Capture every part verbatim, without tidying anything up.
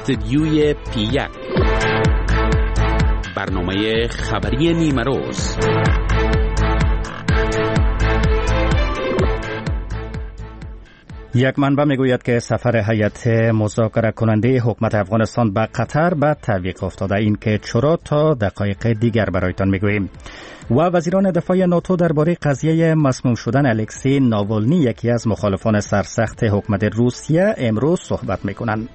استدیوی پی یک، برنامه خبری نیمه روز. یک منبع میگوید که سفر هیئت مذاکره کننده حکومت افغانستان به قطر به تعویق افتاده. این که چرا تا دقایق دیگر برایتان میگوییم. و وزیران دفاع ناتو درباره قضیه مسموم شدن الکسی ناولنی، یکی از مخالفان سرسخت حکومت روسیه، امروز صحبت میکنند.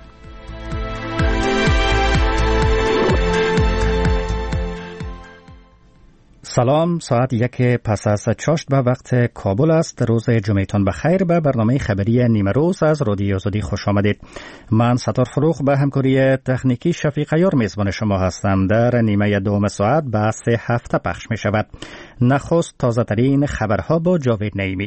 سلام، ساعت یک پس از چاشت به وقت کابل است. روز جمعتان بخیر. به برنامه خبری نیمه روز از رادیو آزادی خوش آمدید. من ستار فروغ به همکاری تکنیکی شفیق عیار میزبان شما هستم. در نیمه دوم ساعت بحث هفته پخش می شود. نخست تازه ترین خبرها با جاوید نعیمی.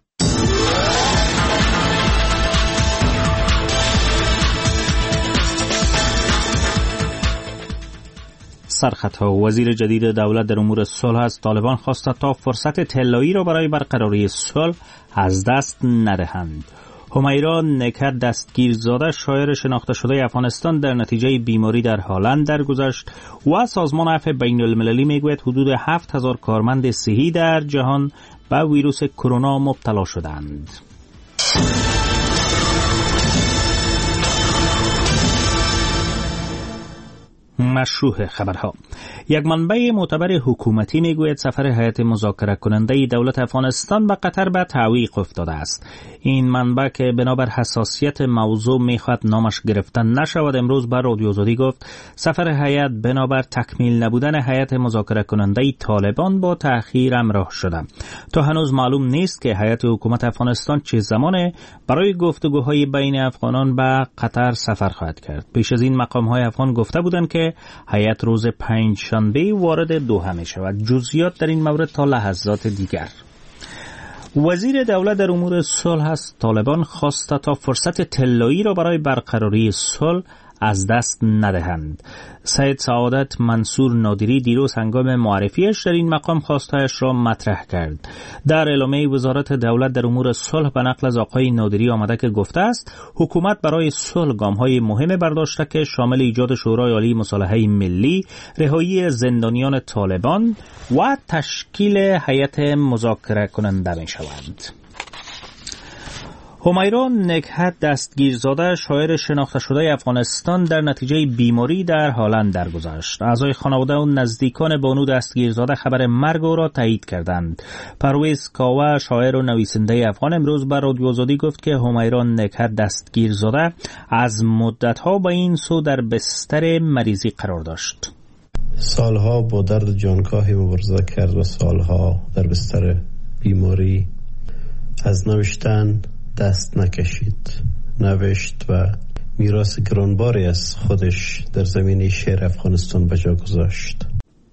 سرخطها. وزیر جدید دولت در امور صلح از طالبان خواسته تا فرصت طلایی را برای برقراری صلح از دست ندهند. همیرا نکر دستگیرزاده، شاعر شناخته شده افغانستان، در نتیجه بیماری در هلند درگذشت و سازمان عفو بین المللی میگوید حدود هفت هزار کارمند صحی در جهان به ویروس کرونا مبتلا شدند. مشروع خبرها. یک منبع معتبر حکومتی میگوید سفر هیئت مذاکره کننده دولت افغانستان به قطر به تعویق افتاده است. این منبع که بنابر حساسیت موضوع میخواد نامش گرفته نشود، امروز به رادیو آزادی گفت سفر هیئت بنابر تکمیل نبودن هیئت مذاکره کننده طالبان با تأخیر همراه شده. تا هنوز معلوم نیست که هیئت حکومت افغانستان چه زمانه برای گفتگوهای بین افغانان به قطر سفر خواهد کرد. پیش از این مقام‌های افغان گفته بودند که هیئت روز پنجشنبه وارد دوحه می شود. جزئیات در این مورد تا لحظات دیگر. وزیر دولت در امور صلح از طالبان خواسته تا فرصت طلایی را برای برقراری صلح از دست ندهند. سید سعادت منصور نادری دیروز هنگام معرفیش در این مقام خواستهایش را مطرح کرد. در اعلامیه وزارت دولت در امور صلح به نقل از آقای نادری آمده که گفته است حکومت برای صلح گام‌های مهم برداشته که شامل ایجاد شورای عالی مصالحه ملی، رهایی زندانیان طالبان و تشکیل هیئت مذاکره کننده می‌شوند. همیرا نکهت دستگیرزاده، شاعر شناخته شده افغانستان، در نتیجه بیماری در هلند درگذشت. اعضای خانواده و نزدیکان بانو دستگیرزاده خبر مرگ او را تایید کردند. پرویز کاوه، شاعر و نویسنده افغان، امروز به رادیو آزادی گفت که همیرا نکهت دستگیرزاده از مدت‌ها به این سو در بستر مریضی قرار داشت. سالها با درد جانکاهی مبارزه کرد و سالها در بستر بیماری. از نوشتن دست نکشید. نوشت و میراث گرانباری از خودش در زمینه شعر افغانستان به جا گذاشت.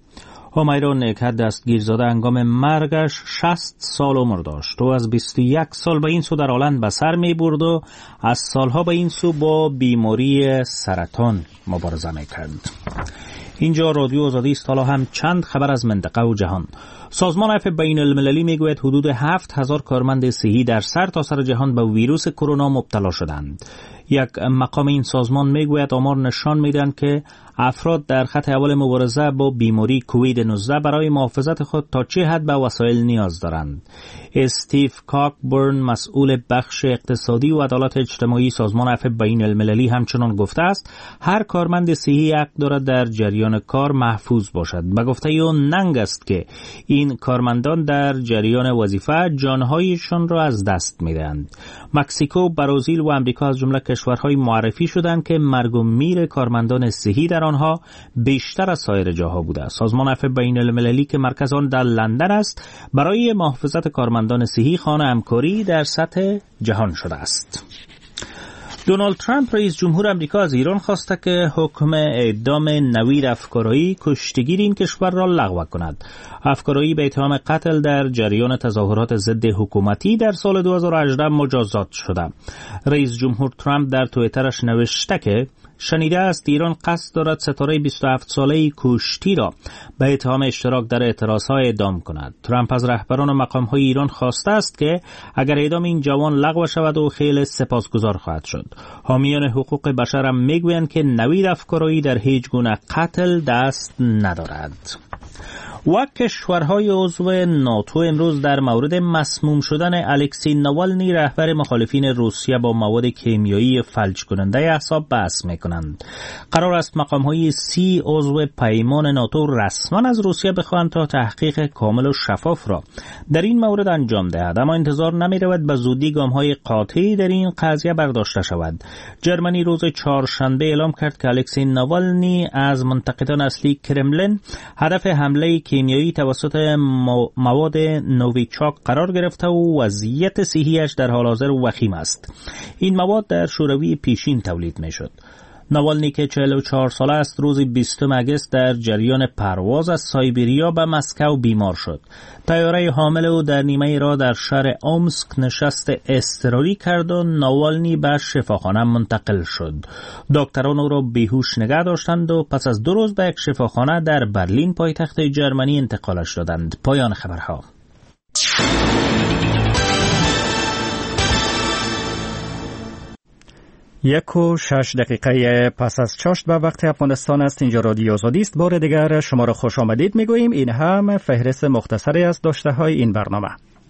همیرا نکهت دستگیرزاده هنگام مرگش شصت سال عمر داشت و از بیست و یک سال به این سو در هلند به سر می برد و از سالها به این سو با بیماری سرطان مبارزه می کرد. اینجا رادیو آزادی است. حالا هم چند خبر از منطقه و جهان. سازمان عفو بین المللی میگوید حدود هفت هزار کارمند صحی در سر تا سر جهان به ویروس کرونا مبتلا شدند. یک مقام این سازمان میگوید آمار نشان میدهند که افراد در خط اول مبارزه با بیماری کووید نوزده برای محافظت خود تا چه حد به وسایل نیاز دارند. استیو کاکبرن، مسئول بخش اقتصادی و عدالت اجتماعی سازمان عفو بین المللی، همچنان گفته است هر کارمند صحی حق دارد در جریان کار محفوظ باشد. به گفته او ننگ است که این کارمندان در جریان وظیفه جانهایشان را از دست میدهند. مکزیکو، برزیل و امریکا از جمله کشورهای معرفی شدند که مرگ و میر کارمندان صحی در آنها بیشتر از سایر جاها بوده. سازمان عفو بین المللی که مرکز آن در لندن است، برای محافظت کارمندان صحی خانه همکاری در سطح جهان شده است. دونالد ترامپ رئیس جمهور آمریکا از ایران خواسته که حکم اعدام نوید افکارایی، کشتیگیر این کشور را لغو کند. افکارایی به اتهام قتل در جریان تظاهرات ضد حکومتی در سال دو هزار و هجده مجازات شده. رئیس جمهور ترامپ در توییترش نوشته که شنیده است ایران قصد دارد ستاره بیست و هفت ساله کشتی را به اتهام اشتراک در اعتراضها اعدام کند. ترامپ از رهبران و مقام‌های ایران خواسته است که اگر اعدام این جوان لغو شود او خیلی سپاسگزار خواهد شد. حامیان حقوق بشر هم میگویند که نوید افکارایی در هیچ گونه قتل دست ندارد. و کشورهای عضو ناتو امروز در مورد مسموم شدن الکسی ناوالنی رهبر مخالفین روسیه با مواد کیمیایی فلج کننده اعصاب بحث میکنند. قرار است مقامهای سی عضو پیمان ناتو رسما از روسیه بخواهند تا تحقیق کامل و شفاف را در این مورد انجام دهد، اما انتظار نمی‌رود به زودی گام‌های قاطعی در این قضیه برداشته شود. جرمنی روز چهارشنبه اعلام کرد که الکسی ناوالنی از منتقدان اصلی کرملین هدف حمله کیمیایی توسط مواد نوویچاک قرار گرفته و وضعیت صحیش در حال حاضر وخیم است. این مواد در شوروی پیشین تولید میشد. ناوالنی که چهل و چهار ساله است روز بیستم اگست در جریان پرواز از سایبریا به مسکو بیمار شد. طیاره حامل او در نیمه راه در شهر اومسک نشست اضطراری کرد و ناوالنی به شفاخانه منتقل شد. دکتران او را بیهوش نگه داشتند و پس از دو روز به یک شفاخانه در برلین پایتخت جرمنی انتقالش دادند. پایان خبرها. یک و شش دقیقه پس از چاشت به وقت افغانستان است. اینجا رادیو آزادی است. بار دیگر شما را خوش آمدید میگوییم. این هم فهرست مختصری از داشته های این برنامه.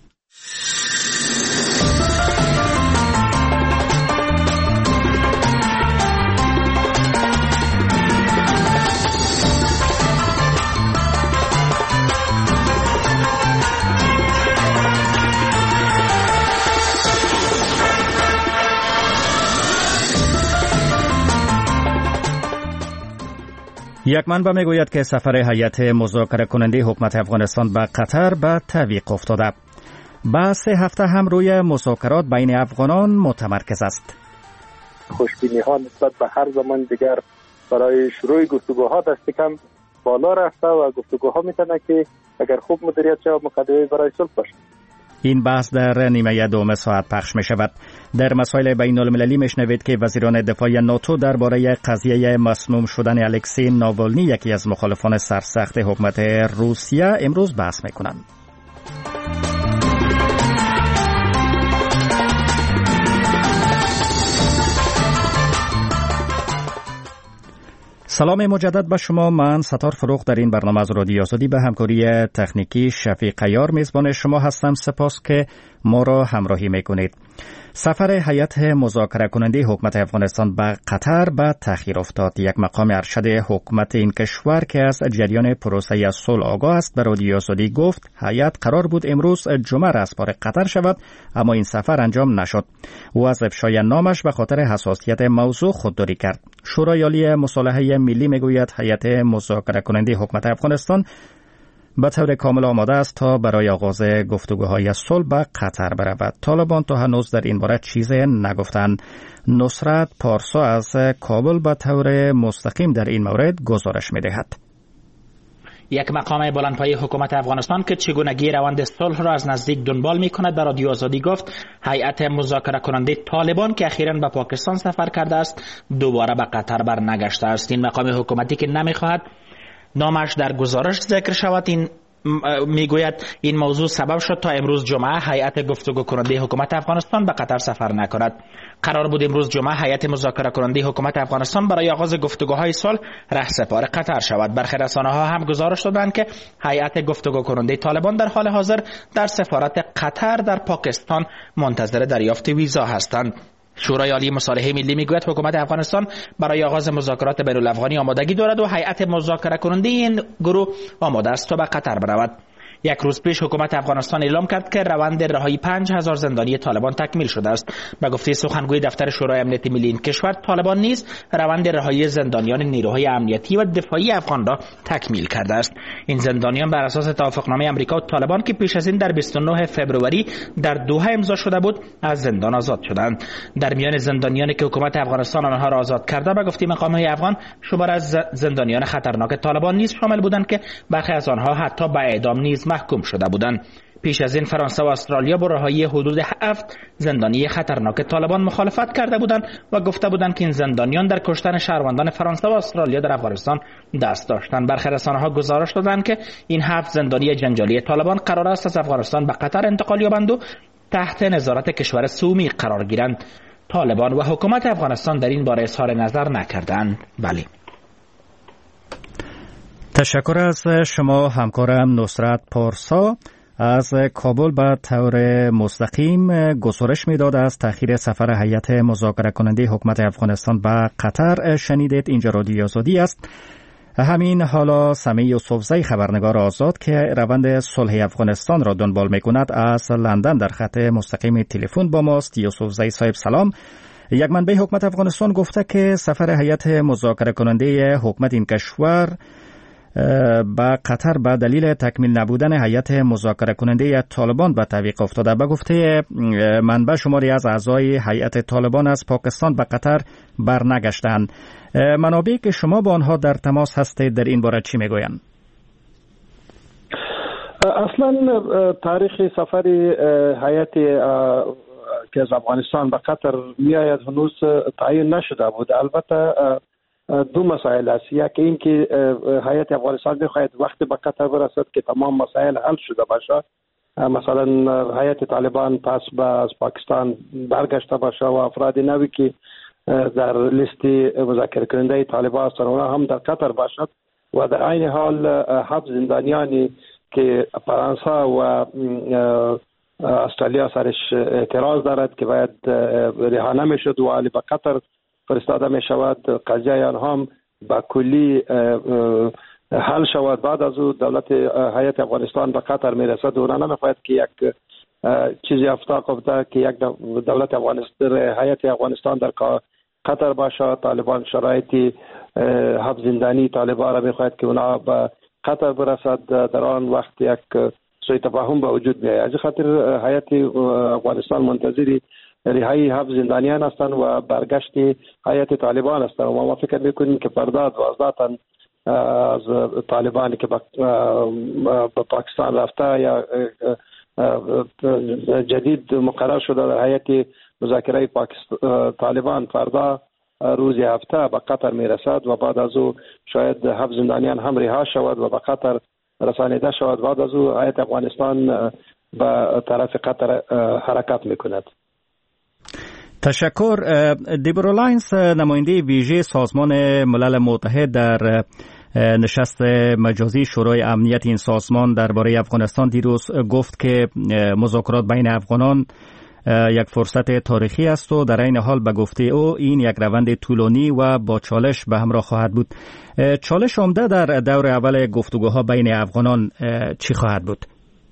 یک منبع میگوید که سفر هیئت مذاکره کننده حکومت افغانستان به قطر به تعویق افتاده. با سه هفته هم روی مذاکرات بین افغانان متمرکز است. خوشبینی ها نسبت به هر زمان دیگر برای شروع گفتگوها دست کم بالا رفته و گفتگوها میتونه که اگر خوب مدیریت شود مقدمه برای صلح باشه. این بحث در نیمه دوم ساعت پخش می شود. در مسائل بین المللی میشنوید که وزیران دفاع ناتو درباره قضیه مسموم شدن الکسی ناوالنی، یکی از مخالفان سرسخت حکومت روسیه، امروز بحث میکنند. سلام مجدد به شما. من ستار فروخ در این برنامه از رادیو آزادی به همکاری تکنیکی شفیق عیار میزبان شما هستم. سپاس که ما را همراهی میکنید. سفر هیئت مذاکره کننده حکومت افغانستان به قطر به تأخیر افتاد. یک مقام ارشد حکومت این کشور که از جریان پروسه صلح آگاه است به رادیو آزادی گفت هیئت قرار بود امروز جمعه رسپار قطر شود، اما این سفر انجام نشد. او از افشای نامش به خاطر حساسیت موضوع خودداری کرد. شورای عالی مصالحه ملی میگوید هیئت مذاکره کننده حکومت افغانستان به طور کامل آماده است تا برای آغاز گفتگوهای صلح به قطر برود. طالبان تا هنوز در این باره چیزی نگفتند. نصرت پارسا از کابل به طور مستقیم در این مورد گزارش می‌دهد. یک مقام بلندپایه حکومت افغانستان که چگونگی روند صلح را از نزدیک دنبال می‌کند در رادیو آزادی گفت هیئت مذاکره کننده طالبان که اخیراً به پاکستان سفر کرده است دوباره به قطر برنگشته است. این مقام حکومتی که نمی‌خواهد نامش در گزارش ذکر شود این میگوید این موضوع سبب شد تا امروز جمعه هیئت گفتگو کننده حکومت افغانستان به قطر سفر نکند. قرار بود امروز جمعه هیئت مذاکره کننده حکومت افغانستان برای آغاز گفتگوهای صلح رهسپار قطر شود. برخی رسانه‌ها هم گزارش دادند که هیئت گفتگو کننده طالبان در حال حاضر در سفارت قطر در پاکستان منتظر دریافت ویزا هستند. شورای عالی مصالحه ملی میگوید حکومت افغانستان برای آغاز مذاکرات بین الافغانی آمادگی دارد و هیئت مذاکره کننده این گروه آماده است تا به قطر برود. یک روز پیش حکومت افغانستان اعلام کرد که روند رهایی پنج هزار زندانی طالبان تکمیل شده است. به گفته سخنگوی دفتر شورای امنیت ملی این کشور، طالبان نیز روند رهایی زندانیان نیروهای امنیتی و دفاعی افغان را تکمیل کرده است. این زندانیان بر اساس توافقنامه امریکا و طالبان که پیش از این در بیست و نه فوریه در دوحه امضا شده بود از زندان آزاد شدند. در میان زندانیانی که حکومت افغانستان آنها را آزاد کرده به گفته مقامات افغان شمار از زندانیان خطرناک طالبان نیز شامل بودند که برخی از آنها حتی به اعدام نیز محکوم شده بودند. پیش از این فرانسه و استرالیا با رهایی حدود هفت زندانی خطرناک طالبان مخالفت کرده بودند و گفته بودند که این زندانیان در کشتن شهروندان فرانسه و استرالیا در افغانستان دست داشتند. برخی رسانه‌ها گزارش دادند که این هفت زندانی جنجالی طالبان قرار است از افغانستان به قطر انتقال یابند و تحت نظارت کشور سومی قرار گیرند. طالبان و حکومت افغانستان در این باره اظهار نظر نکردند. بله. تشکر از شما همکارم نصرت پارسا. از کابل به طور مستقیم گزارش میداد از تأخیر سفر هیئت مذاکره کننده حکومت افغانستان به قطر شنیدید. اینجا رادیو آزادی است. همین حالا سمیع یوسفزی خبرنگار آزاد که روند صلح افغانستان را دنبال میکند از لندن در خط مستقیم تلفن با ماست. یوسفزی صاحب سلام. یک منبع حکومت افغانستان گفته که سفر هیئت مذاکره کننده حکومت این کشور با قطر به دلیل تکمیل نبودن هیئت مذاکره کننده طالبان به تعویق افتاده. به گفته منبع شماری از اعضای هیئت طالبان از پاکستان به قطر برنگشتند. منابعی که شما با آنها در تماس هستید در این باره چی میگویند؟ اصلا تاریخ سفر هیئت که از افغانستان به قطر میآید هنوز تعیین نشده بود. البته دو مسائل است. یکی این که هیئت افغانستان میخواهد وقتی به قطر برسد که تمام مسائل حل شده باشه، مثلا هیئت طالبان پس به از پاکستان برگشته باشه و افراد نوی که در لیست مذاکره کننده طالبان هستند اونها هم در قطر باشد و در عین حال حبس زندانیانی که فرانسه و استرالیا سرش اعتراض دارد که باید رها نمیشد و علی به قطر فرستاده می شود، قضیه آنها هم با کلی حل شود. بعد از او دولت هیئت افغانستان به قطر می رسد و اونا نمیخواهد که یک چیزی افتا افته که یک دولت افغانستان هیئت افغانستان در قطر باشه. طالبان شرایطی حبس زندانی طالبان را میخواهد که اونا به قطر برسد، در آن وقت یک سوء تفاهم به وجود میآید. از خاطر هیئت افغانستان منتظری رهایی حبس زندانیان هستند و برگشت هیئت طالبان هستند و ما فکر میکنیم که فردا دوازده تن از طالبانی که به پاکستان رفته یا جدید مقرر شده در هیئت مذاکره طالبان فردا روز هفته به قطر میرسد و بعد از او شاید حبس زندانیان هم رها شود و به قطر رسانیده شود. بعد از او هیئت افغانستان به طرف قطر حرکت میکند. تشکر. دیبرا لاینز نماینده ویژه سازمان ملل متحد در نشست مجازی شورای امنیت این سازمان درباره افغانستان دیروز گفت که مذاکرات بین افغانان یک فرصت تاریخی است و در این حال به گفته او این یک روند طولانی و با چالش به همراه خواهد بود. چالش عمده در دور اول گفتگوها بین افغانان چی خواهد بود؟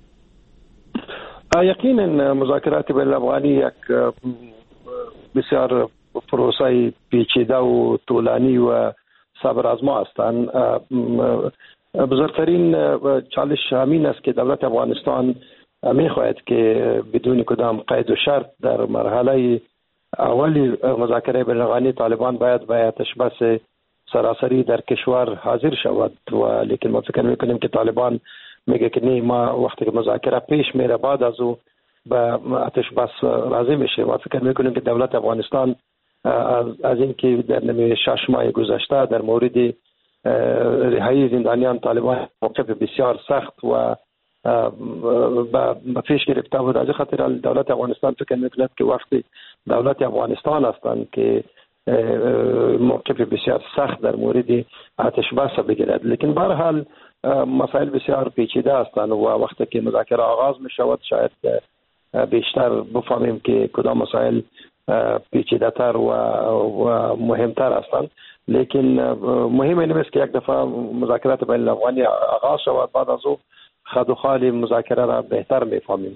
یقینا مذاکرات بین افغانی یک بسیار پروسه پیچیده و طولانی و صبر آزما هستند. بزرگترین چالش همین است که دولت افغانستان میخواهد که بدون کدام قید و شرط در مرحله اولی مذاکره بین افغانی طالبان باید به آتش بس سراسری در کشور حاضر شود و لیکن ما فکر میکنیم که طالبان میگه که نه، ما وقتی که مذاکره پیش میره بعد از او به آتش بس راضی میشه. ما فکر میکنیم که دولت افغانستان از اینکه در نمی شش ماه گذشته در مورد رهایی زندانیان طالبان موقف بسیار سخت و به پیش گرفته بود. از خاطر دولت افغانستان فکر میکند که وقتی دولت افغانستان هستند که موقف بسیار سخت در مورد آتش بس بگیرد. لیکن به هر حال مسائل بسیار پیچیده هستند و وقتی که مذاکره آغاز می شود شاید بیشتر بفهمیم که کدام مسائل پیچیده تر و, و مهمتر هستند. لیکن مهم این است که یک دفعه مذاکرات بین الافغانی آغاز شود بعد از او خد و خال مذاکره را بهتر میفهمیم.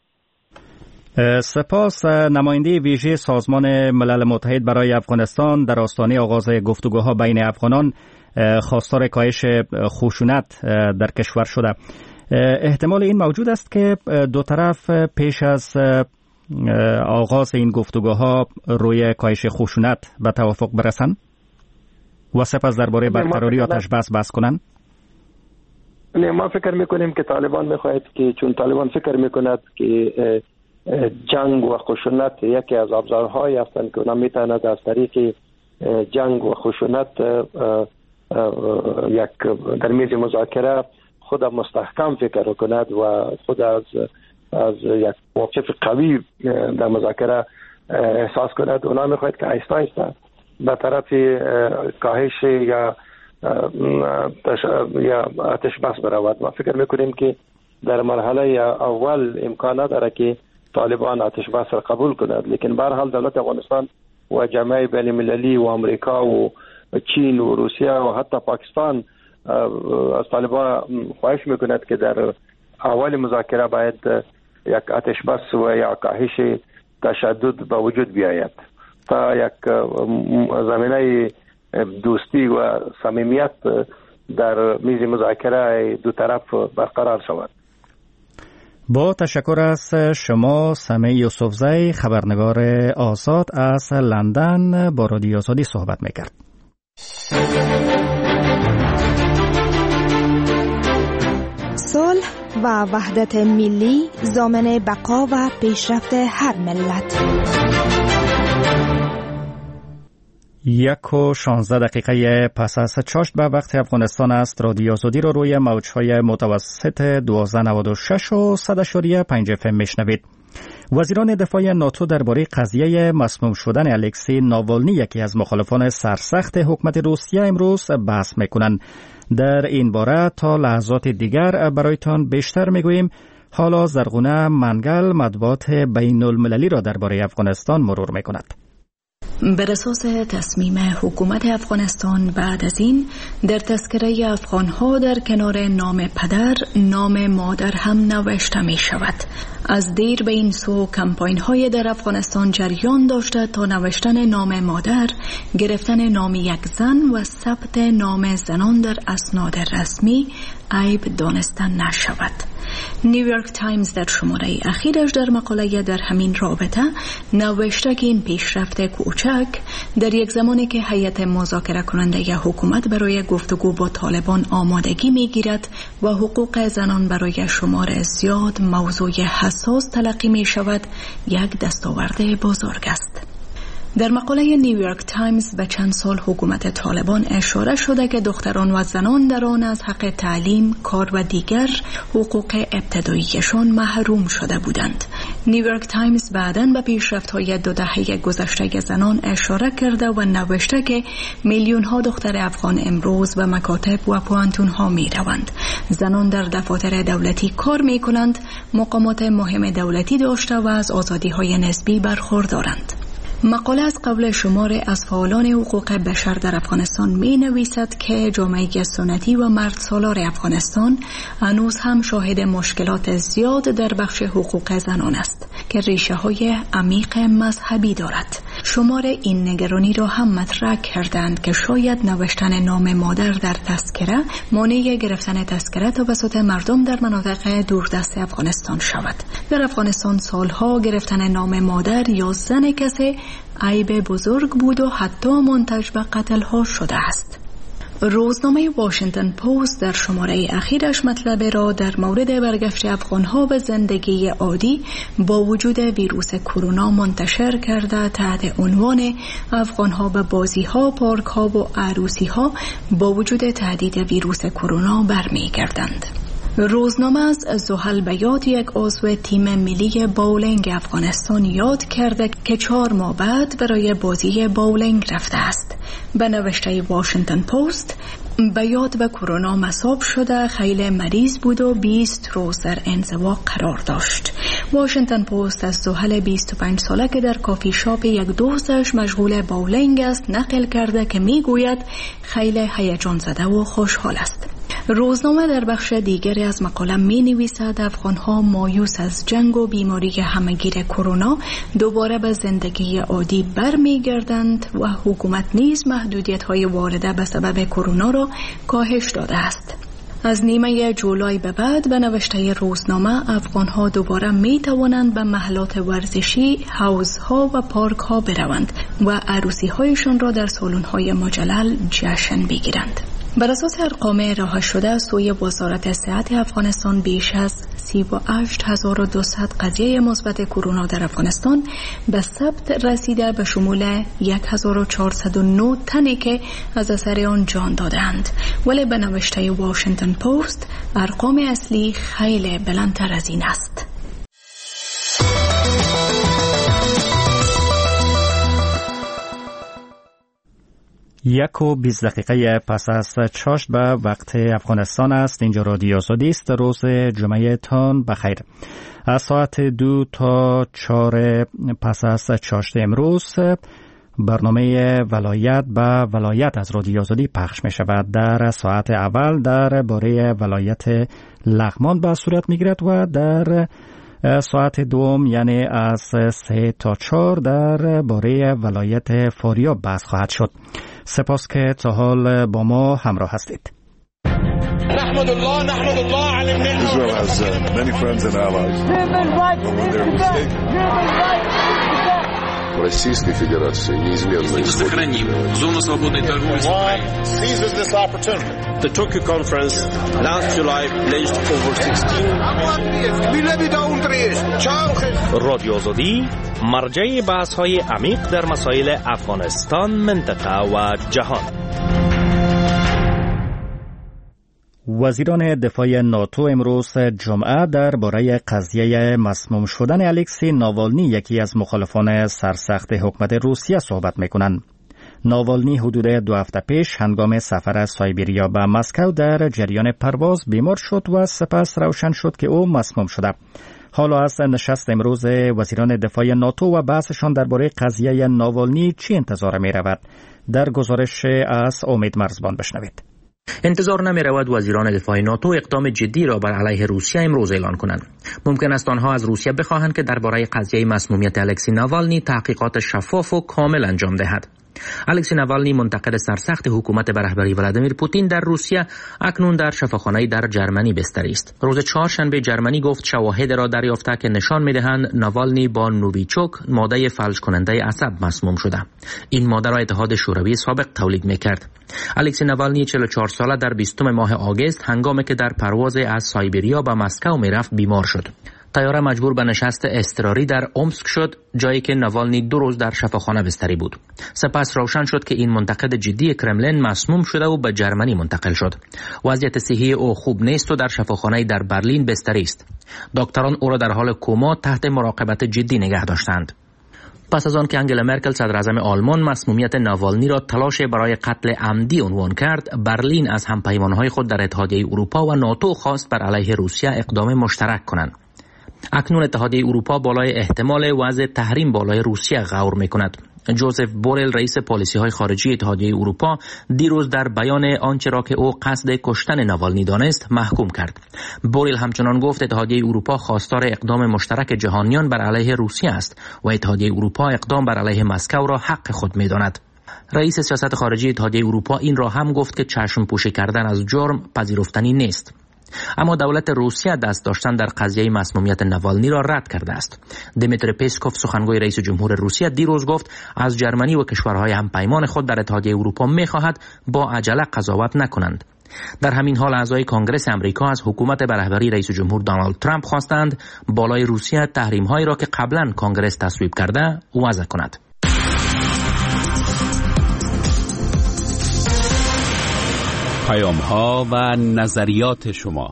سپاس. نماینده ویژه سازمان ملل متحد برای افغانستان در آستانه آغاز گفتگوها بین افغانان خواستار کاهش خشونت در کشور شده. احتمال این موجود است که دو طرف پیش از آغاز این گفتگوها روی کاهش خشونت به توافق برسند و سپس درباره برقراری آتش بس بحث کنند. نه، ما فکر میکنیم که طالبان میخواهد که چون طالبان فکر میکند که جنگ و خشونت یکی از ابزارهایی هستند که اونا میتواند از طریق جنگ و خشونت یک در میز مذاکره خود مستحکم فکر کند و خود از از یک موقف قوی در مذاکره احساس کند، اونا میخواید که آهسته آهسته به طرف کاهش یا یا آتش بس برود. ما فکر میکنیم که در مرحله اول امکان نداره که طالبان آتش بس را قبول کند، لیکن به هر حال دولت افغانستان و جامعه بین المللی و امریکا و چین و روسیه و حتی پاکستان از طالبان خواهش میکند که در اول مذاکره باید یک آتش بس و یا کاهش تشدد به وجود بیاید تا یک زمینه دوستی و صمیمیت در میز مذاکره دو طرف برقرار شود. با تشکر از شما سمیع یوسفزی، خبرنگار آزاد از لندن با رادیو آزادی صحبت میکرد. صلح و وحدت ملی ضامن بقا و پیشرفت هر ملت. یک و شانزده دقیقه پس از چاشت به وقت افغانستان است. رادیو آزادی رو روی موجهای متوسط دوازده نود و شش و صد اشاریه پنج اف ام میشنوید. وزیران دفاع ناتو درباره قضیه مسموم شدن الکسی ناوالنی، یکی از مخالفان سرسخت حکومت روسیه، امروز بحث میکنند. در این باره تا لحظات دیگر برایتان بیشتر میگوییم. حالا زرغونه منگل مطبوعات بین المللی را درباره افغانستان مرور میکند. بر اساس تصمیم حکومت افغانستان بعد از این در تذکره افغانها در کنار نام پدر نام مادر هم نوشته می شود. از دیر به این سو کمپاین های در افغانستان جریان داشته تا نوشتن نام مادر، گرفتن نام یک زن و ثبت نام زنان در اسناد رسمی عیب دانسته نشود. نیویورک تایمز در شماره اخیرش در مقاله در همین رابطه نوشته که این پیشرفت کوچک در یک زمانی که هیئت مذاکره کننده ی حکومت برای گفتگو با طالبان آمادگی میگیرد و حقوق زنان برای شمار زیاد موضوع حساس تلقی می شود، یک دستاورد بزرگ است. در مقاله نیویورک تایمز به چند سال حکومت طالبان اشاره شده که دختران و زنان در آن از حق تعلیم، کار و دیگر حقوق ابتداییشان محروم شده بودند. نیویورک تایمز بعداً به پیشرفت‌های دو دهه گذشته زنان اشاره کرده و نوشته که میلیون‌ها دختر افغان امروز به مکاتب و پوانتون‌ها می‌روند. زنان در دفاتر دولتی کار می‌کنند، مقامات مهم دولتی داشته و از آزادی‌های نسبی برخوردارند. مقاله از قول شمار از فعالان حقوق بشر در افغانستان می نویسد که جامعه سنتی و مرد سالار افغانستان هنوز هم شاهد مشکلات زیاد در بخش حقوق زنان است که ریشه های عمیق مذهبی دارد. شمار این نگرانی را هم مطرح کردند که شاید نوشتن نام مادر در تذکره مانع گرفتن تذکره توسط مردم در مناطق دوردست افغانستان شود. در افغانستان سالها گرفتن نام مادر یا زن کسی عیب بزرگ بود و حتی منتج به قتل ها شده است. روزنامه واشنگتن پست در شماره اخیرش مطلب را در مورد برگشت افغانها به زندگی عادی با وجود ویروس کرونا منتشر کرده تحت عنوان افغانها به بازیها، پارکها و عروسیها با وجود تهدید ویروس کرونا برمیگردند. روزنامه از زحل بیات، یک عضو تیم ملی باولینگ افغانستان، یاد کرده که چهار ماه بعد برای بازی باولینگ رفته است. به نوشته واشنگتن پست، بیات به کرونا مصاب شده، خیلی مریض بود و بیست روز در انزوا قرار داشت. واشنگتن پست از زحل بیست و پنج ساله که در کافی شاپ یک دوستش مشغول باولینگ است نقل کرده که میگوید خیلی هیجان زده و خوشحال است. روزنامه در بخش دیگری از مقاله می نویسد افغانها مایوس از جنگ و بیماری همگیر کرونا دوباره به زندگی عادی برمی گردند و حکومت نیز محدودیت های وارده به سبب کرونا را کاهش داده است. از نیمه جولای به بعد به نوشته روزنامه افغانها دوباره می توانند به محلات ورزشی، حوضها و پارکها بروند و عروسی هایشان را در سالن‌های مجلل جشن بگیرند. بر اساس ارقام رها شده سوی وزارت صحت افغانستان بیش از سی و هشت هزار و دویست قضیه مثبت کرونا در افغانستان به ثبت رسیده، به شمول هزار و چهارصد و نه تنی که از اثر آن جان دادند. ولی به نوشته واشنگتن پست ارقام اصلی خیلی بلندتر از این است. یک و بیست دقیقه پس از چاشت به وقت افغانستان است. اینجا رادیو آزادی است. روز جمعه تان بخیر. از ساعت دو تا چهار پس از چاشت امروز برنامه ولایت به ولایت از رادیو آزادی پخش می شود. در ساعت اول در باره ولایت لغمان به صورت می گیرد و در ساعت دوم یعنی از سه تا چهار در باره ولایت فاریاب بحث خواهد شد. سپاس که تا حال با ما همراه هستید. نحمد الله نحمد الله على النعمة. Israel has uh, many friends and allies. Российской Федерации неизменно сохраним зону свободной торговли с Украиной. Seizes this opportunity. The Tokyo conference last July pledged over sixteen. رادیو آزادی مرجع بحث‌های عمیق در مسائل افغانستان، منطقه و جهان. وزیران دفاع ناتو امروز جمعه درباره قضیه مسموم شدن الکسی ناوالنی، یکی از مخالفان سرسخت حکومت روسیه، صحبت میکنند. ناوالنی حدود دو هفته پیش هنگام سفر از سایبریا به مسکو در جریان پرواز بیمار شد و سپس روشن شد که او مسموم شده. حالا از نشست امروز وزیران دفاع ناتو و بحثشان درباره قضیه ناوالنی چی انتظار می رود؟ در گزارش از امید مرزبان بشنوید. انتظار نمی رود وزیران دفاع ناتو اقدام جدی را بر علیه روسیه امروز اعلان کنند. ممکن است آنها از روسیه بخواهند که درباره قضیه مسمومیت الکسی ناوالنی تحقیقات شفاف و کامل انجام دهد. الکسی ناوالنی منتقد سرسخت حکومت به رهبری ولادیمیر پوتین در روسیه اکنون در شفاخانه‌ای در جرمنی بستری است. روز چهارشنبه جرمنی گفت شواهد را دریافته که نشان می‌دهند ناوالنی با نوویچوک، ماده فلج کننده عصب، مسموم شده. این ماده را اتحاد شوروی سابق تولید می‌کرد. الکسی ناوالنی چهل و چهار ساله در بیستم ماه آگوست هنگامی که در پرواز از سایبریا به مسکو می‌رفت بیمار شد. طیاره مجبور به نشست اضطراری در اومسک شد، جایی که ناوالنی دو روز در شفاخانه بستری بود. سپس روشن شد که این منتقد جدی کرملین مسموم شده و به جرمنی منتقل شد. وضعیت صحی او خوب نیست و در شفاخانه در برلین بستری است. دکتران او را در حال کما تحت مراقبت جدی نگه داشتند. پس از آن که انگلا مرکل صدر اعظم آلمان مسمومیت ناوالنی را تلاش برای قتل عمدی عنوان کرد، برلین از همپیمانهای خود در اتحادیه اروپا و ناتو خواست بر علیه روسیه اقدام مشترک کنند. اکنون اتحادیه اروپا بالای احتمال وضع تحریم بالای روسیه غور می‌کند. جوزف بورل رئیس پالیسی های خارجی اتحادیه اروپا دیروز در بیان آنچه را که او قصد کشتن ناوالنی دانست محکوم کرد. بورل همچنان گفت اتحادیه اروپا خواستار اقدام مشترک جهانیان بر علیه روسیه است و اتحادیه اروپا اقدام بر علیه مسکو را حق خود می‌داند. رئیس سیاست خارجی اتحادیه اروپا این را هم گفت که چشم پوشی کردن از جرم پذیرفتنی نیست. اما دولت روسیه دست داشتن در قضیه مسمومیت ناوالنی را رد کرده است. دیمیتری پسکوف سخنگوی رئیس جمهور روسیه دیروز گفت از جرمنی و کشورهای همپیمان خود در اتحادیه اروپا می‌خواهد با عجله قضاوت نکنند. در همین حال اعضای کنگره آمریکا از حکومت به رهبری رئیس جمهور دونالد ترامپ خواستند بالای روسیه تحریم‌هایی را که قبلا کنگره تصویب کرده وضع کند. پیام‌ها و نظریات شما.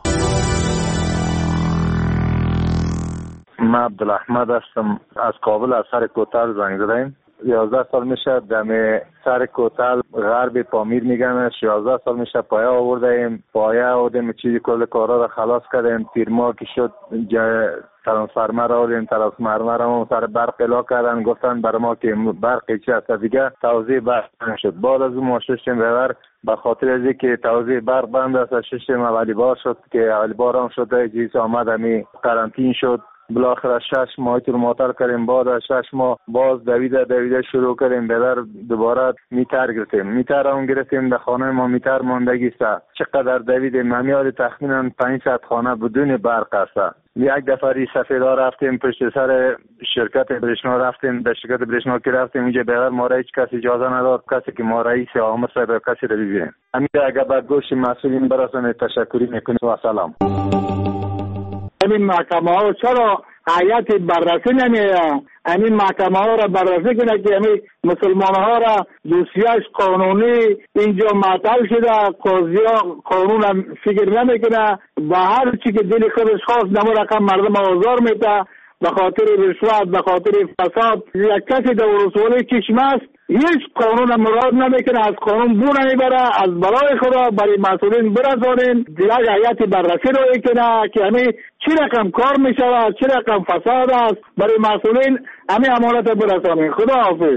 من عبدالاحمد هستم از کابل، از سر کوتل زنگ زدم. یازده سال میشه دم سر کوتل غرب پامیر میگم. یازده سال میشه پایه آوردیم، پایه آوردیم، چیزی کل کارا را خلاص کردیم. پیر ماه که شد ترانسفرمر آوردیم، ترانسفرمر هم سر برق الا کردن، گفتن برای ما که برق چی هست دیگه توزیع برق نشد. بعد از اون ما ششتیم ببر به خاطر از که توزیع برق بند است، ششتیم اولی بار شد که اولی بار هم شده چیز آمد همی قرنطین شد. بالاخره شش ماه تو معطل کردیم. بعد از شش ماه باز دویده دویده شروع کردیم بدر دوباره میتر گرفتیم. میتر هم گرفتیم در خانه ما میتر ماندگی است. چقدر دویدیم همیاد تخمینا پانصد خانه بدون برق است. یک دفعه ری سفیدا رفتیم پشت سر شرکت برشنا رفتیم، در شرکت برشنا که رفتیم اینجا بغیر ما را هیچ کسی اجازه نداد کسی که ما رئیس عامل صاحب کسی را ببینیم. همین اگر بعد گوش مسئولین براسون تشکری میکنیم و سلام. همین محکمه ها چرا هیئت بررسی نمیه؟ همین محکمه ها را بررسی کنه که همین مسلمان ها را دوسیهش قانونی اینجا معطل شده، قاضی ها قانون هم فکر نمیکنه و هر چی که دل خودش خواست نمو رقم مردم آزار میده به خاطر رشوت، به خاطر فساد. یک کسی در ولسوالی چشم است، هیچ قانون مراد نمیکنه، از قانون بو نمیبره. از برای خدا برای مسئولین برسانین، یک هیئت بررسی رو کنه که همین چی رقم کار میشود، چی رقم فساد است، برای مسئولین همین امانت برسانین. خدا حافظ.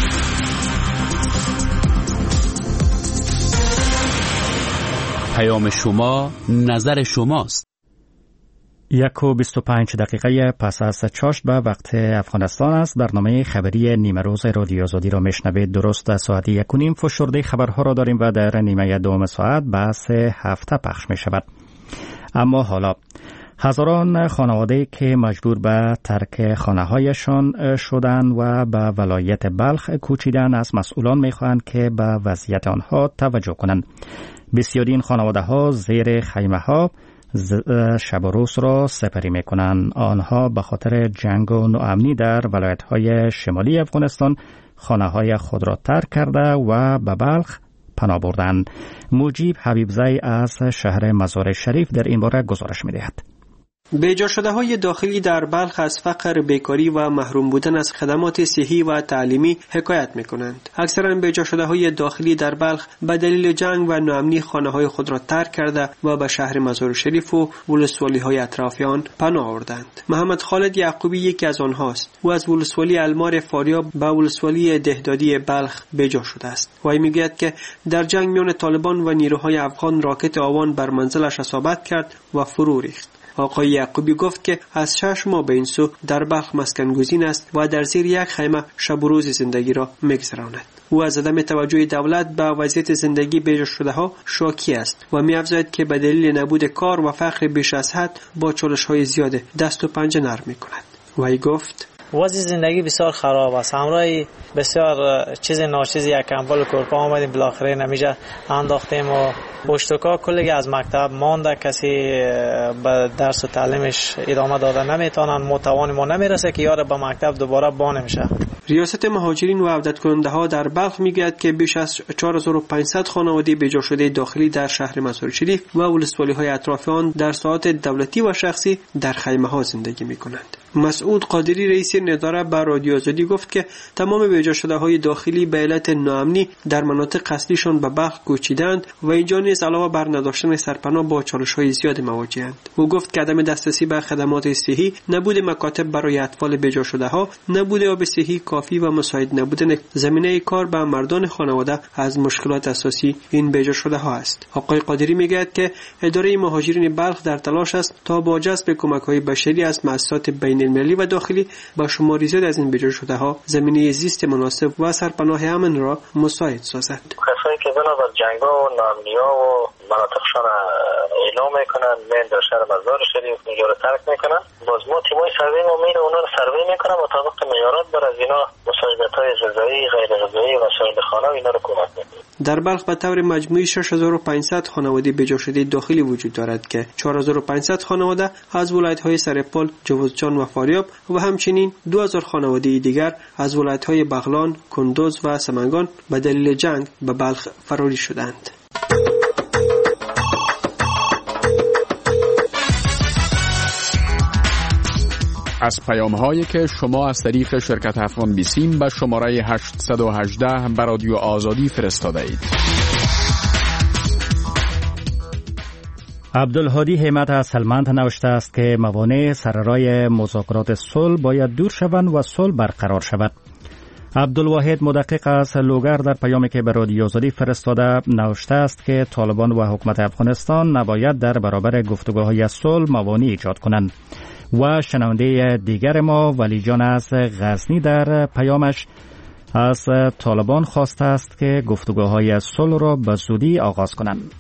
پیام شما، نظر شماست. یک و بیست و پنج دقیقه پس از چاشت به وقت افغانستان است. برنامه خبری نیمه روز رادیو آزادی را میشنوید. درست ساعت یک و نیم فشرده خبرها را داریم و در نیمه دوم ساعت بحث هفته پخش می شود. اما حالا هزاران خانواده که مجبور به ترک خانه هایشان شدن و به ولایت بلخ کوچیدن از مسئولان می خواهند که به وضعیت آنها توجه کنند. بسیاری این خانواده ها زیر خیمه ها شب و روز را سپری می کنند. آنها به خاطر جنگ و ناامنی در ولایت های شمالی افغانستان خانه های خود را ترک کرده و به بلخ پناه بردند. مجیب حبیبزی از شهر مزار شریف در این باره گزارش می دهد. بیجا شده های داخلی در بلخ از فقر، بیکاری و محروم بودن از خدمات صحی و تعلیمی حکایت می کنند. اکثرا بیجا شده های داخلی در بلخ به دلیل جنگ و ناامنی خانه های خود را ترک کرده و به شهر مزار شریف و ولسوالی های اطراف آن پناه آوردند. محمد خالد یعقوبی یکی از آنهاست. او از ولسوالی المار فاریاب به ولسوالی دهدادی بلخ بیجا شده است. وی میگوید که در جنگ میان طالبان و نیروهای افغان راکت آوان بر منزلش اصابت کرد و فرو ریخت. آقای یعقوبی گفت که از شش ماه به این سو در بلخ مسکن گزین است و در زیر یک خیمه شب و روز زندگی را میگذراند. او از عدم توجه دولت به وضعیت زندگی بیجا شده ها شاکی است و می‌افزاید که به دلیل نبود کار و فقر بیش از حد با چالش‌های زیاد دست و پنجه نرم می‌کند. وی گفت وضع زندگی بسیار خراب است. همراه بسیار چیز ناچیز یک کمبل کورپا آمدیم، بالاخره نمیشه انداختیم و پشتکا کلی از مکتب مانده، کسی به درس و تعلیمش ادامه داده نمیتونن، متوان ما نمیرسه که یاد به مکتب دوباره با نمیشه. ریاست مهاجرین و عودت کننده ها در بلخ میگوید که بیش از چهار هزار و پانصد خانواده بیجا شده داخلی در شهر مزار شریف و ولسوالی های اطراف آن در ساعات دولتی و شخصی در خیمه ها زندگی میکنند. مسعود قادری رئیس نداره به رادیو آزادی گفت که تمام بیجا شده های داخلی به علت ناامنی در مناطق اصلیشان به بلخ کوچیدند و اینجا نیز علاوه بر نداشتن سرپناه با چالش‌های زیاد مواجه‌اند. او گفت که عدم دسترسی به خدمات صحی، نبود مکاتب برای اطفال بیجا شده ها، نبود آب صحی کافی و مساعد نبودن زمینه کار به مردان خانواده از مشکلات اساسی این بیجا شده ها است. آقای قادری میگوید که اداره مهاجرین بلخ در تلاش است تا با جذب کمک‌های بشری از مؤسسات بین المللی و داخلی با شماری زیاد از این بیجا شده ها زمینه زیست مناسب و سرپناه امن را مساعد سازد. کسایی که بنابر جنگا و ناامنی‌ها و مناطقشان اعلام میکنن من در شهر مزار شریف اینجا رو ترک میکنن، باز ما تیمای سروی ما میره اونا رو سروی میکنن مطابق معیارات بر از اینا مساعدت‌های غذایی، غیر غذایی و وسایل خانه و اینا رو کمک میکنن. در بلخ به طور مجموعی شش هزار و پانصد خانواده بیجا شده داخلی وجود دارد که چهار هزار و پانصد خانواده از ولایت‌های سرپل، جوزجان و فاریاب و همچنین دو هزار خانواده دیگر از ولایت‌های بغلان، کندوز و سمنگان به دلیل جنگ به بلخ فراری شدند. از پیام هایی که شما از طریق شرکت افغان بیسیم به شماره هشت یک هشت به رادیو آزادی فرستاده اید. عبدالهادی همت از هلمند نوشته است که موانع سررای مذاکرات صلح باید دور شوند و صلح برقرار شود. عبدالواحد مدقق از لوگر در پیامی که به رادیو آزادی فرستاده نوشته است که طالبان و حکومت افغانستان نباید در برابر گفتگوهای صلح موانع ایجاد کنند. و شنونده دیگر ما ولی جان از غزنی در پیامش از طالبان خواسته است که گفتگوهای صلح را به زودی آغاز کنند.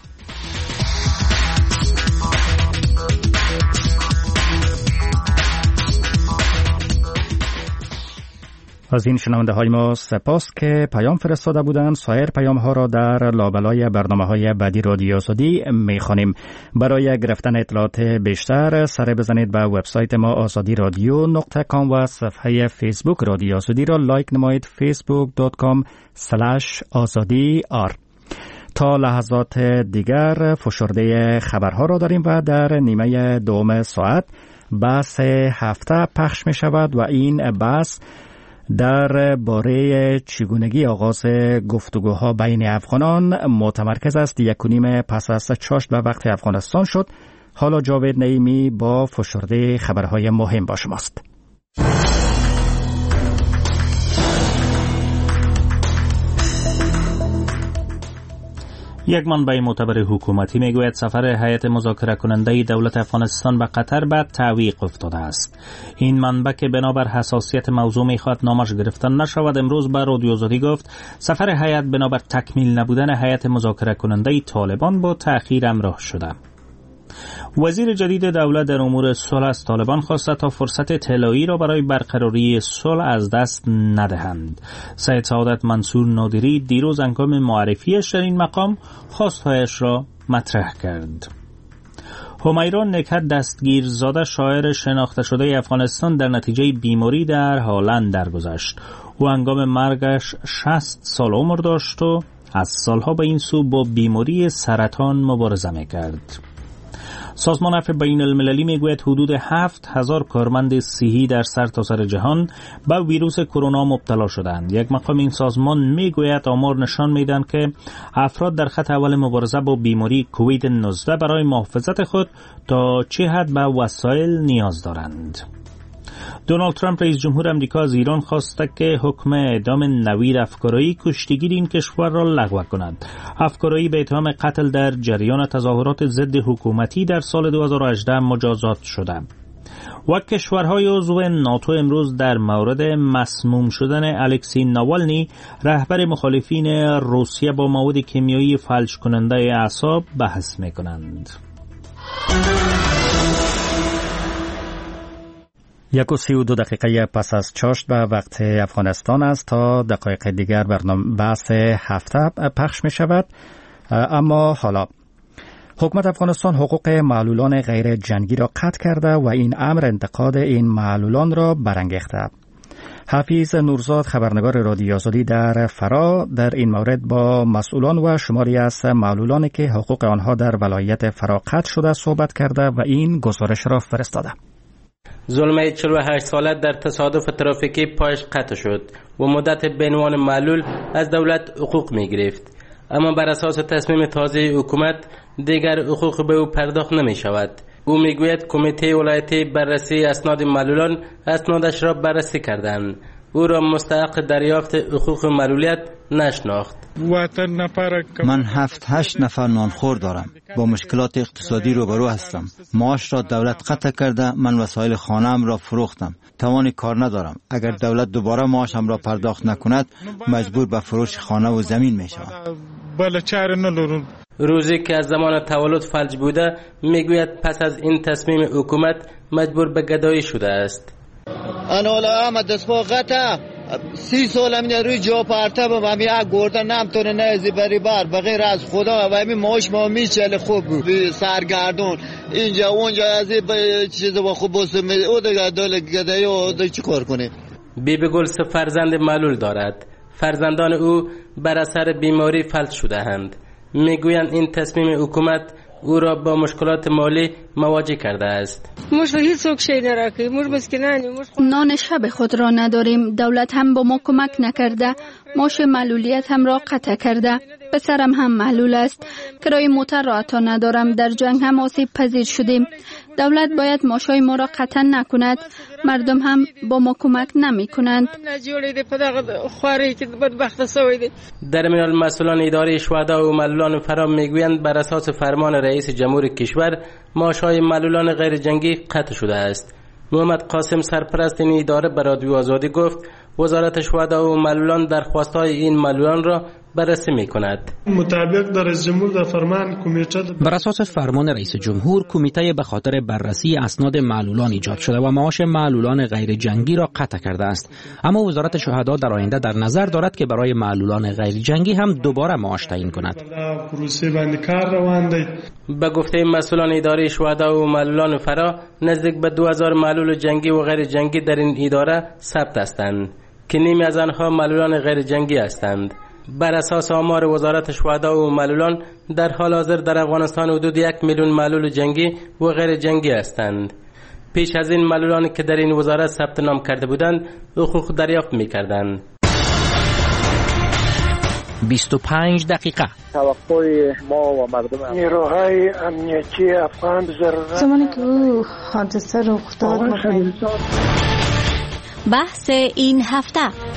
از این شنونده های ما سپاس که پیام فرستاده بودند. سایر پیام ها را در لابلای برنامه های بعدی رادیو آزادی می خوانیم. برای گرفتن اطلاعات بیشتر سر بزنید به وبسایت ما آزادی رادیو نقطه کام و صفحه فیسبوک رادیو آزادی را لایک نمایید فیسبوک دات کام اسلش آزادی آر. تا لحظات دیگر فشرده خبرها را داریم و در نیمه دوم ساعت بحث هفته پخش می شود و این بحث در باره چگونگی آغاز گفتگوها بین افغانان متمرکز است. یک و نیم پس از چاشت به وقت افغانستان شد. حالا جاوید نعیمی با فشرده خبرهای مهم با شماست. یک منبع معتبر حکومتی میگوید سفر هیئت مذاکره کننده دولت افغانستان به قطر به تعویق افتاده است. این منبع که بنابر حساسیت موضوع میخواد نامش گرفتن نشود امروز به رادیو آزادی گفت سفر هیئت بنابر تکمیل نبودن هیئت مذاکره کننده طالبان با تأخیر همراه شده. وزیر جدید دولت در امور صلح از طالبان خواسته تا فرصت طلایی را برای برقراری صلح از دست ندهند. سید سعادت منصور نادری دیروز هنگام معرفیش در این مقام خواستهایش را مطرح کرد. همیرا نکهت دستگیرزاده شاعر شناخته شده افغانستان در نتیجه بیماری در هالند درگذشت. او هنگام مرگش شصت سال عمر داشت و از سالها به این سو با بیماری سرطان مبارزه می‌کرد. سازمان عفو بین المللی میگوید حدود هفت هزار کارمند صحی در سرتاسر جهان به ویروس کرونا مبتلا شدند. یک مقام این سازمان میگوید آمار نشان میدن که افراد در خط اول مبارزه با بیماری کووید نوزده برای محافظت خود تا چه حد به وسایل نیاز دارند. دونالد ترامپ رئیس جمهور امریکا از ایران خواسته که حکم اعدام نوید افکارایی کشتیگیر این کشور را لغو کند. افکارایی به اتهام قتل در جریان تظاهرات ضد حکومتی در سال دو هزار و هجده مجازات شده. و کشورهای عضو ناتو امروز در مورد مسموم شدن الکسی ناوالنی رهبر مخالفین روسیه با مواد کیمیایی فلج کننده اعصاب بحث می‌کنند. یک و سی و دو دقیقه پس از چاشت به وقت افغانستان است. تا دقایق دیگر برنامه بحث هفته پخش می شود. اما حالا حکومت افغانستان حقوق معلولان غیر جنگی را قطع کرده و این امر انتقاد این معلولان را برانگیخته. حفیظ نورزاد خبرنگار رادیو آزادی در فرا در این مورد با مسئولان و شماری از معلولانی که حقوق آنها در ولایت فرا قطع شده صحبت کرده و این گزارش را فرستاده. ظلمه چهل و هشت ساله در تصادف ترافیکی پایش قطع شد و مدت به عنوان معلول از دولت حقوق می گرفت، اما بر اساس تصمیم تازه حکومت دیگر حقوق به او پرداخت نمی شود. او می گوید کمیته ولایتی بررسی اسناد معلولان اسنادش را بررسی کردند. او را مستحق دریافت حقوق معلولیت نشناخت. من هفت هشت نفر نانخور دارم. با مشکلات اقتصادی روبرو هستم. معاش را دولت قطع کرده. من وسایل خانه‌ام را فروختم. توان کار ندارم. اگر دولت دوباره معاشم را پرداخت نکند مجبور به فروش خانه و زمین می شوم. روزی که از زمان تولد فلج بوده میگوید پس از این تصمیم حکومت مجبور به گدایی شده است. انا حالا احمد دستپا قطع سی سال همین روی جا پرتبم هم یک گرده نمتونه نهزی بری بر بغیر از خدا و همین معاش ما میچله خوب سرگردون اینجا اونجا از این چیز با خوب بسته او دیگه دل گدایی و دیگه چی کار کنه. بی بی گل سه فرزند معلول دارد. فرزندان او بر اثر بیماری فلج شده اند. میگویند این تصمیم حکومت او را با مشکلات مالی مواجه کرده است. نان شب خود را نداریم. دولت هم با ما کمک نکرده. معاش معلولیت هم را قطع کرده. پسرم هم معلول است. کرایه موتر را عطا ندارم. در جنگ هم آسیب پذیر شدیم. دولت باید معاشای ما را قطع نکند. مردم هم با ما کمک نمی کنند. در میان مسئولان اداره شهدا و معلولان فرا میگویند بر اساس فرمان رئیس جمهور کشور معاشهای معلولان غیر جنگی قطع شده است. محمد قاسم سرپرست این اداره به رادیو آزادی گفت وزارت شهدا و معلولان درخواست‌های این معلولان را بررسی می‌کند. مطابق در رئیس جمهور در فرمان کمیته بر اساس فرمان رئیس جمهور کمیته به خاطر بررسی اسناد معلولان ایجاد شده و معاش معلولان غیر جنگی را قطع کرده است. اما وزارت شهدا در آینده در نظر دارد که برای معلولان غیر جنگی هم دوباره معاش تعیین کند. به گفته مسئولان اداره شهدا و معلولان فرا نزدیک به دو هزار معلول جنگی و غیر جنگی در این اداره ثبت هستند که نیمی از آنها معلولان غیر جنگی هستند. بر اساس آمار وزارت شهدا و معلولان در حال حاضر در افغانستان حدود یک میلیون معلول جنگی و غیر جنگی هستند. پیش از این معلولانی که در این وزارت ثبت نام کرده بودند حقوق دریافت می‌کردند. بیست و پنج دقیقه. توقع ما و مردم نیروهای امنیتی افغان ضرورت زمانی که او حادثه رخ داد بحث این هفته.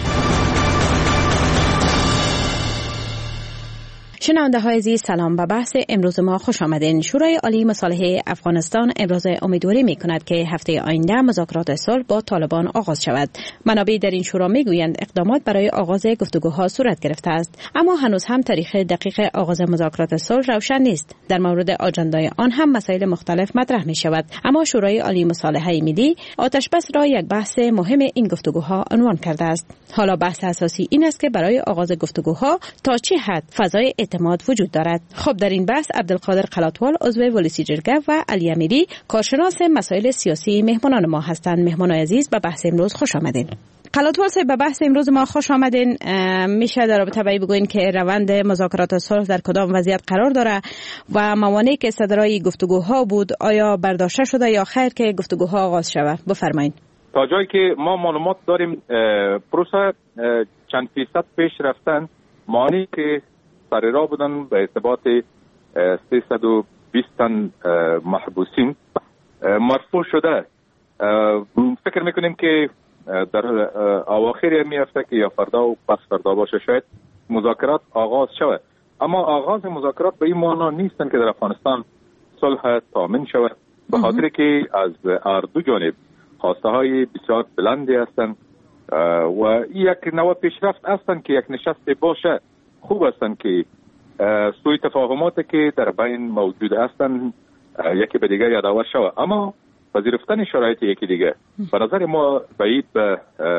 شنونده های عزیز سلام. به بحث امروز ما خوش آمدین. شورای عالی مصالحه افغانستان امروز امیدواری می کند که هفته آینده مذاکرات صلح با طالبان آغاز شود. منابع در این شورا می گویند اقدامات برای آغاز گفتگوها صورت گرفته است، اما هنوز هم تاریخ دقیق آغاز مذاکرات صلح روشن نیست. در مورد آجندای آن هم مسائل مختلف مطرح می شود، اما شورای عالی مصالحه ملی آتشبس را یک بحث مهم این گفتگوها عنوان کرده است. حالا بحث اساسی این است که برای آغاز گفتگوها تا چه حد فضای اعتماد وجود دارد. خب در این بحث عبدالقادر قلاتوال عضو ولسی جرگه و علی امیری کارشناس مسائل سیاسی مهمانان ما هستند. مهمانان عزیز به بحث امروز خوش آمدین. قلاتوال صاحب به بحث امروز ما خوش آمدین. میشه در رابطه با بگوین که روند مذاکرات صلح در کدام وضعیت قرار داره و موانعی که صدرای گفتگوها بود آیا برداشته شده یا خیر که گفتگوها آغاز شود؟ بفرمایید. تا جایی که ما معلومات داریم پروسه چند فیصد پیش رفتن. مانی که سر راه بودن به ارتباط سیصد و بیست تن محبوسین مرفوع شده. فکر میکنیم که در اواخر می هفته که یا فردا و پس فردا باشه شاید مذاکرات آغاز شود، اما آغاز مذاکرات به این معنا نیستن که در افغانستان صلح تامین شود، به خاطر که از هر دو جانب خواسته های بسیار بلندی هستند و یک نوع پیشرفت هستند که یک نشست باشه. خوب هستند که سوی تفاهماتی که در بین موجود هستند یکی به دیگر یادآور شود، اما پذیرفتن شرایط یکی دیگر به نظر ما بعید به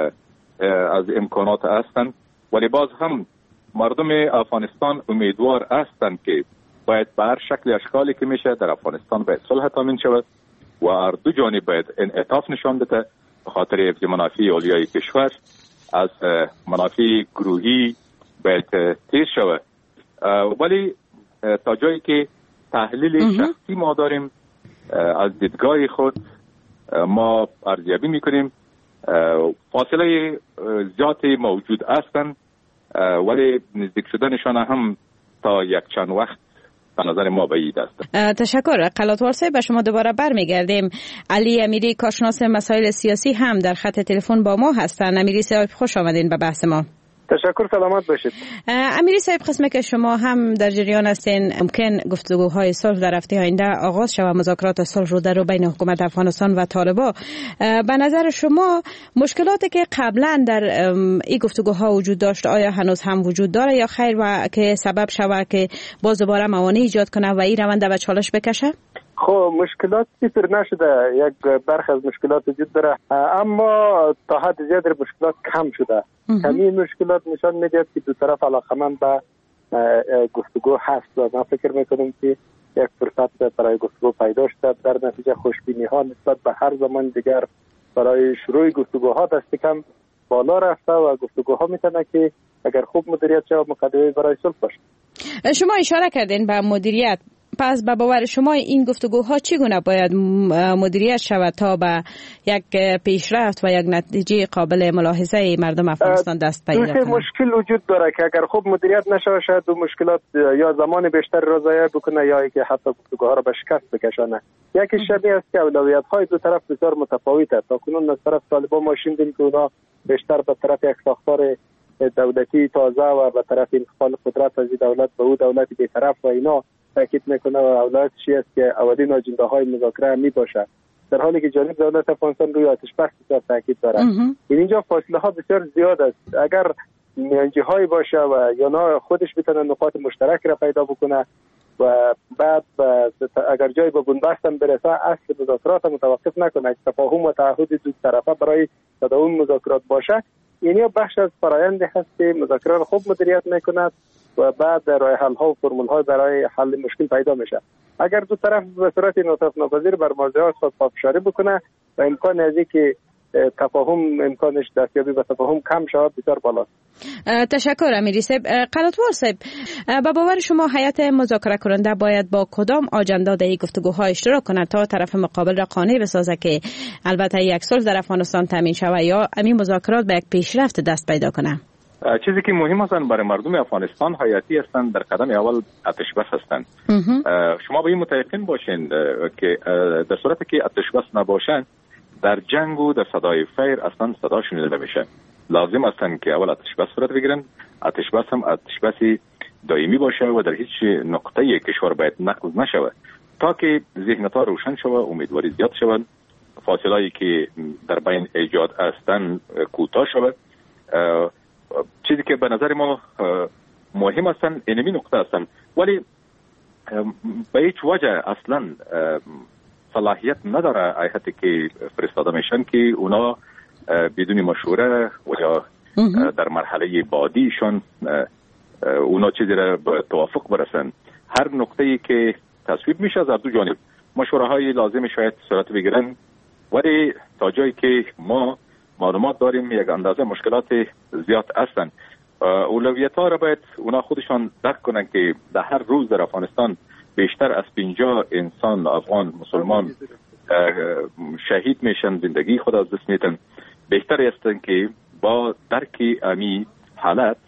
از امکانات هستند. ولی باز هم مردم افغانستان امیدوار هستند که باید به هر شکل اشکالی که میشه در افغانستان باید صلح تامین شود و هر دو جانب باید انعطاف نشان بده به خاطر حفظ منافع اولیای کشور از منافع گروهی باید تیر شود. ولی تا جایی که تحلیل شخصی ما داریم از دیدگاه خود ما ارزیابی میکنیم فاصله زیادی موجود هستند، ولی نزدیک شدنشان هم تا یک چند وقت به نظر ما بعید است. تشکر. قلاتوال صاحب به شما دوباره برمیگردیم. علی امیری کارشناس مسائل سیاسی هم در خط تلفن با ما هستند. امیری صاحب خوش آمدین به بحث ما. تشکر، سلامت باشید. امیری صاحب، قسمه که شما هم در جریان هستین ممکن گفتگوهای صلح در هفته آینده آغاز شود، مذاکرات صلح رو در بین حکومت افغانستان و طالبان. به نظر شما مشکلاتی که قبلا در این گفتگوها وجود داشت آیا هنوز هم وجود داره یا خیر و که سبب شود که باز دوباره موانع ایجاد کنه و این روند به چالش بکشه؟ خب مشکلات صفر نشده، یک برخی از مشکلات وجود داره، اما تا حد زیاد مشکلات کم شده. کمی مشکلات نشان میده که دو طرف علاقمند به گفتگو هست و من فکر میکنم که یک فرصت برای گفتگو پیدا شده. در نتیجه خوشبینی ها نسبت به هر زمان دیگر برای شروع گفتگوها دست کم بالا رفته و گفتگوها میتونه که اگر خوب مدیریت شود مقدمه برای صلح باشه. شما اشاره کردین به مدیریت، پس به باور شما این گفتگوها چگونه باید مدیریت شود تا به یک پیشرفت و یک نتیجه قابل ملاحظه مردم افغانستان دست پیدا کنند؟ مشکل وجود داره که اگر خوب مدیریت نشه شاید دو مشکلات یا زمان بیشتر را ضایع بکنه یا اینکه حتی گفتگوها را به شکست بکشانه. یکی شبیه است که اولویت های دو طرف بسیار متفاوته. تا کنون از طرف طالبان ما شنیدیم که اونا بیشتر به طرف یک ساختار دولتی تازه و به طرف انتقال قدرت از دولت به او دولت بی‌طرف و اینا تاکید میکنه و اولویتش است که اولین اجنده های مذاکره می باشه، در حالی که جانب دولت افغانستان روی آتش بس تاکید داره. این اینجا فاصله ها بسیار زیاد است. اگر میانجی های باشه و یا نه خودش بتونه نقاط مشترک را پیدا بکنه و بعد اگر جای به بنبست هم برسه اصل مذاکرات متوقف نکنه، تفاهم و تعهد دو طرفه برای تداوم مذاکرات باشه، یعنی بخش از فرآیند هست که مذاکرات خوب مدیریت میکند و بعد راه حل ها و فرمول ها برای حل مشکل پیدا میشه. اگر دو طرف به صورت انعطاف ناپذیر بر موضوعات خود پافشاری بکنه و امکان از اینکه تفاهم امکانش دستیابی به تفاهم کم شود بسیار بالاست. تشکر امیری صاحب. قلاتوار صاحب، با باور شما هیئت مذاکره کننده باید با کدام آجندا در این گفتگوها اشتراک کند تا طرف مقابل را قانع بسازه که البته یک صلح در افغانستان تامین شود یا همین مذاکرات به یک پیشرفت دست پیدا کنه؟ چیزی که مهم است برای مردم افغانستان حیاتی هستند در قدم اول آتش بس هستند. شما به این متقن باشین که در صورتی که آتش بس نباشند در جنگ و در صدای فیر اصلا صدا شنیده نمیشه. لازم است که اول آتش بس صورت بگیرن. آتش بس هم آتش بسی دائمی باشه و در هیچ نقطه کشور باید نقض نشود تا که ذهنیت‌ها روشن شود، امیدواری زیاد شود، فاصله‌ای که در بین ایجاد هستند کوتاه شود. چیزی که به نظر ما مهم هستن اینمی نقطه هستن، ولی به هیچ وجه اصلا صلاحیت نداره هیئتی که فرستاده میشن که اونا بدون مشوره و یا در مرحله بعدیشون اونا چیزی را به توافق برسن. هر نقطه‌ای که تصویب میشه از دو جانب مشوره های لازم شاید صورت بگیرن، ولی تا جایی که ما معلومات داریم یک اندازه مشکلات زیاد هستند. اولویت ها را باید اونا خودشان درک کنن که در هر روز در افغانستان بیشتر از پنجاه انسان افغان مسلمان شهید میشن، زندگی خود از دست میدن. بهتر است که با درک امی حالت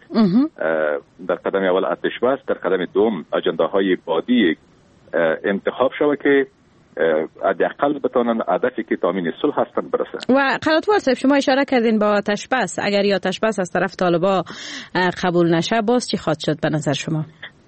در قدم اول آتش بس، در قدم دوم اجنداهای بعدی انتخاب شود که حداقل بتونن هدفی که تامین صلح هستند برسن. و قلاتوار صاحب، شما اشاره کردین با آتش بس، اگر یا آتش بس از طرف طالبا قبول نشه باز چی خواهد شد به نظر شما؟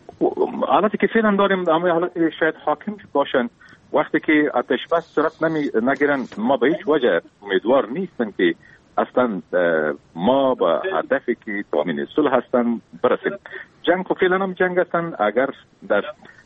حالتی که فعلا داریم اما حالتی شاید حاکم باشن. وقتی که آتش بس صورت نمی نگیرن ما به هیچ وجه امیدوار نیستن که اصلا ما با هدفی که تامین صلح هستن برسیم. جنگ خب فعلا هم جنگ هستن. اگر در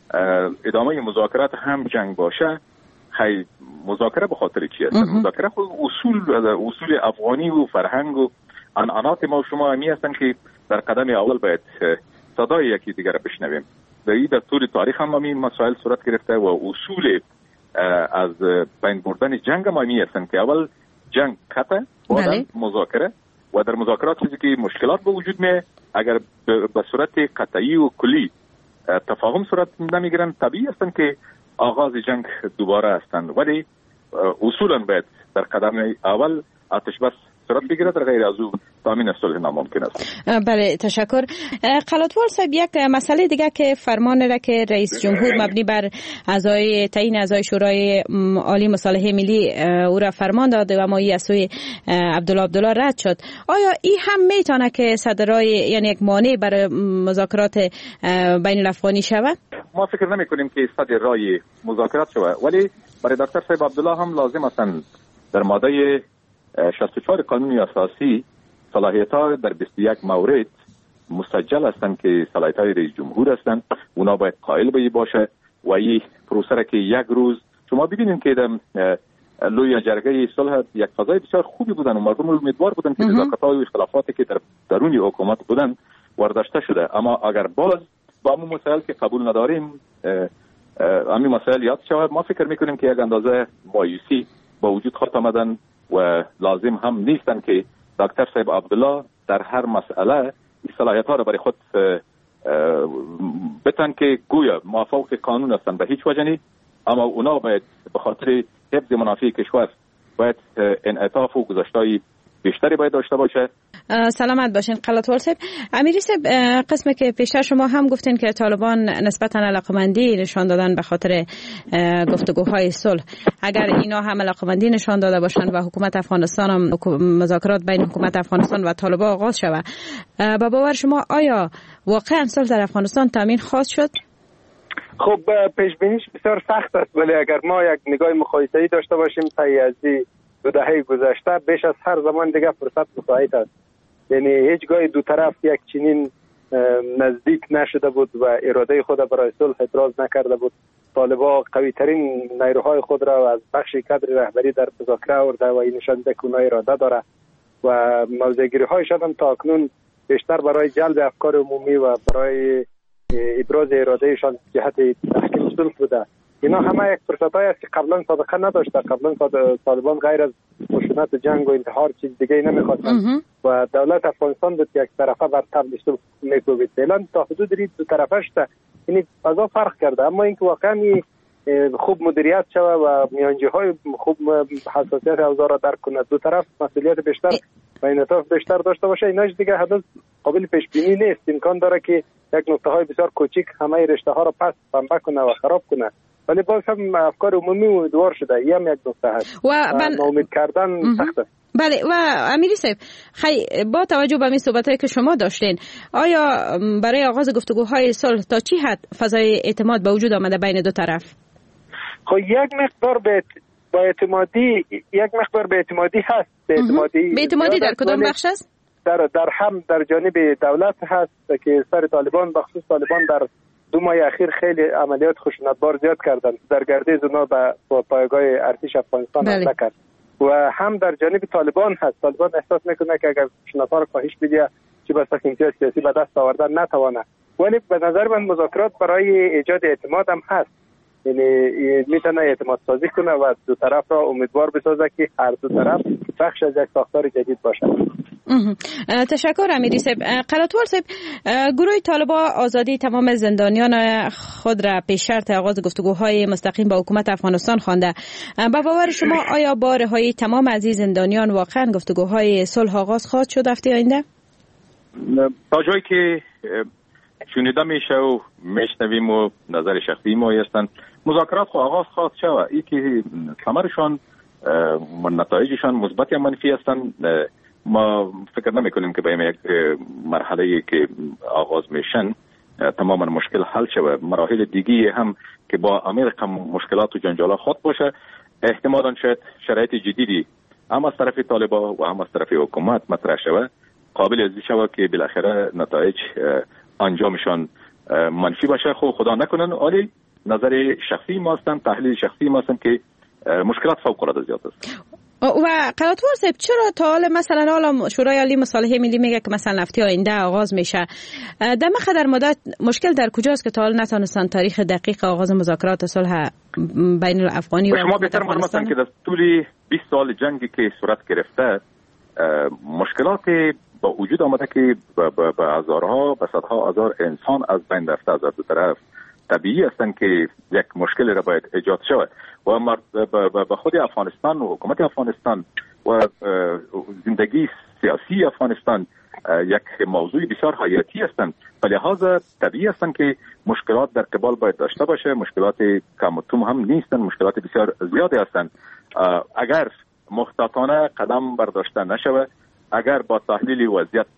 ادامه مذاکرات هم جنگ باشه، خیلی مذاکره به خاطر چی هستن؟ مذاکره خود اصول اصول افغانی و فرهنگ و عنعنات ما و شما همی هستن که در قدم اول باید صدای یکی دیگر بشنویم. در طول تاریخ هم همی مسائل صورت گرفته و اصول از بین بردن جنگ هم همی هستن که اول جنگ قطع، بعد مذاکره و در مذاکرات چیزی که مشکلات به وجود می اگر به صورت قطعی و کلی تفاهم صورت نمیگیرن طبیعی هستن که آغاز جنگ دوباره هستند، ولی اصولا باید در قدم اول آتش بس صورت بگیره، در غیر از او تامین صلح ناممکن است. بله تشکر. قلاتوار صاحب، یک مسئله دیگه که فرمان را که رئیس جمهور مبنی بر اعضای تعیین اعضای شورای عالی مصالحه ملی او را فرمان داده و مایی از سوی عبدالله عبدالله رد شد، آیا این هم میتونه که صدرای یعنی یک مانع برای مذاکرات بین الافغانی شود؟ ما فکر نمی کنیم که صدر رای مذاکرات شود، ولی برای دکتر صاحب عبدالله هم لازم است در ماده شصت و چهار قانون اساسی صلاحیت‌ها در بیست و یک مورد مسجل هستند که صلاحیت‌های رئیس جمهور هستند. اونا باید قائل به باشه و این پروسه را که یک روز شما ببینید که در لوی جرگه صلح یک فضای بسیار خوبی بودن و مردم امیدوار بودن که نزاکت‌ها و اختلافاتی که در درون حکومت بودن ورداشته شده. اما اگر باز با همون مسائل که قبول نداریم همین مسائل یاد شود، ما فکر میکنیم که یک اندازه مایوسی با وجود خواهد آمدن و لازم هم نیستن که دکتر صاحب عبدالله در هر مسئله این صلاحیت ها را برای خود بتن که گویا موافق قانون هستن. به هیچ وجه نیست، اما اونا باید به خاطر حفظ منافع کشور باید انعطاف و گذاشتهای بیشتری باید داشته باشه. سلامت باشین قلاتوار صاحب. امیری صاحب، قسمی که پیشتر شما هم گفتین که طالبان نسبتا علاقمندی نشان دادن به خاطر گفتگوهای صلح، اگر اینا هم علاقمندی نشان داده باشند و حکومت افغانستان هم مذاکرات بین حکومت افغانستان و طالبان آغاز شود، با باور شما آیا واقعا صلح در افغانستان تامین خواهد شد؟ خب پیش بینیش بسیار سخت است، ولی اگر ما یک نگاه مقایسه‌ای داشته باشیم طی از دو دهه گذشته بیش از هر زمان دیگه فرصت مساعد است. یعنی هیچگاه دو طرف یک چنین نزدیک نشده بود و اراده خود برای صلح ابراز نکرده بود. طالبان قوی ترین نیروهای خود را از بخش کادر رهبری در مذاکره آورده و این نشان دهنده که اونها اراده داره و موضع‌گیری هایشان هم تا اکنون بیشتر برای جلب افکار عمومی و برای ابراز ارادهشان جهت تحکیم صلح بوده. اینا همه یک فرصتایی است که قبلا سابقه نداشته. قبلا طالبان غیر از خشونت و جنگ و انتحار چیز دیگه ای نمیخواستن و دولت افغانستان بود یک طرفه بر تبل صلح میکوبید. فعلا تا حدود دو طرفه شده، یعنی فضا فرق کرده. اما اینکه واقعا خوب مدیریت شوه و میانجی های خوب حساسیت اوضاع را درک کنه، دو طرف مسئولیت بیشتر و انعطاف بیشتر داشته باشه، ایناش دیگه هنوز قابل پیش بینی نیست. امکان داره که یک نقطه های بسیار کوچیک همه رشته ها را پس پنبه کنه و خراب کنه، ولی باز هم افکار عمومی امیدوار شده. این هم یک نقطه هست و بن... امید کردن سخت است. بله و امیری صاحب، خی با توجه به این صحبتایی که شما داشتین، آیا برای آغاز گفتگوهای صلح تا چی حد فضای اعتماد به وجود آمده بین دو طرف؟ خب یک مقدار به با اعتمادی یک مقدار به اعتمادی هست. به اعتمادی به اعتمادی در کدام بخش است؟ در در هم در جانب دولت هست که سر طالبان، بخصوص طالبان در دو ماه اخیر خیلی عملیات خشونتبار زیاد کردن، در گردش اونا به پایگاه ارتش افغانستان حمله کرد و هم در جانب طالبان هست. طالبان احساس میکنه که اگر خشونت‌ها رو کاهش بده چه بسا که امتیاز سیاسی به دست آوردن نتوانه، ولی به نظر من مذاکرات برای ایجاد اعتماد هم هست. یعنی میتونه اعتماد سازی کنه و دو طرف را امیدوار بسازه که هر دو طرف بخش از یک ساختار جدید باشه. تشکر امیری صاحب. قراتوال صاحب، گروه طالبان آزادی تمام زندانیان خود را پیش شرط آغاز گفتگوهای مستقیم با حکومت افغانستان خوانده. با باور شما آیا با رهایی تمام از این زندانیان واقعا گفتگوهای صلح آغاز خواهد شد هفته آینده؟ تا جایی که شنیده میشه و میشنویم و نظر شخصی ما هستند، مذاکرات خو آغاز خواهد شود. ای که ثمرشان نتایجشان مثبت یا منفی هستند، ما فکر نمی کنیم که به یک مرحله که آغاز میشن تماما مشکل حل شود. مراحل دیگه هم که با عمیق مشکلات و جنجالات خود باشه، احتمالاً شاید شرایط جدیدی هم از طرف طالبان و هم از طرف حکومت مطرح شود، قابل ازدی شود که بالاخره نتایج انجامشان منفی باشه. خب خدا نکنن، ولی نظر شخصی ما هستن، تحلیل شخصی ما هستن که مشکلات فوق العاده زیاد است. و قراتوال صاحب، چرا تا حالا مثلا حالا شورای عالی مصالحه ملی میگه که مثلا هفته آینده آغاز میشه، در مقدار مدت مشکل در کجاست که تا حالا نتونستن تاریخ دقیق آغاز مذاکرات صلح بین الافغانی و شما بهتر معلوم هستن که در طول بیست سال جنگی که صورت گرفته مشکلات با وجود آمده که به هزارها به صدها هزار انسان از بین رفته از دو طرف. طبیعی هستند که یک مشکل را باید ایجاد شود و به خود افغانستان و حکومت افغانستان و زندگی سیاسی افغانستان یک موضوع بسیار حیاتی هستند. به لحاظ طبیعی هستند که مشکلات در قبال باید داشته باشه. مشکلات کم و توم هم نیستند، مشکلات بسیار زیادی هستند. اگر محتاطانه قدم برداشته نشود، اگر با تحلیل وضعیت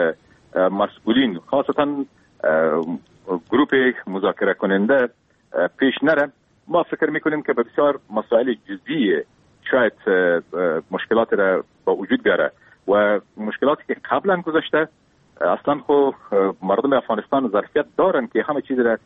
مسئولین خاصتا گروپ مذاکره کننده پیش نره، ما فکر میکنیم که به بسیار مسائل جزئی شاید مشکلات را با وجود بیاره و مشکلاتی که قبلا گذشته اصلا خو مردم افغانستان ظرفیت دارن که همه چیز را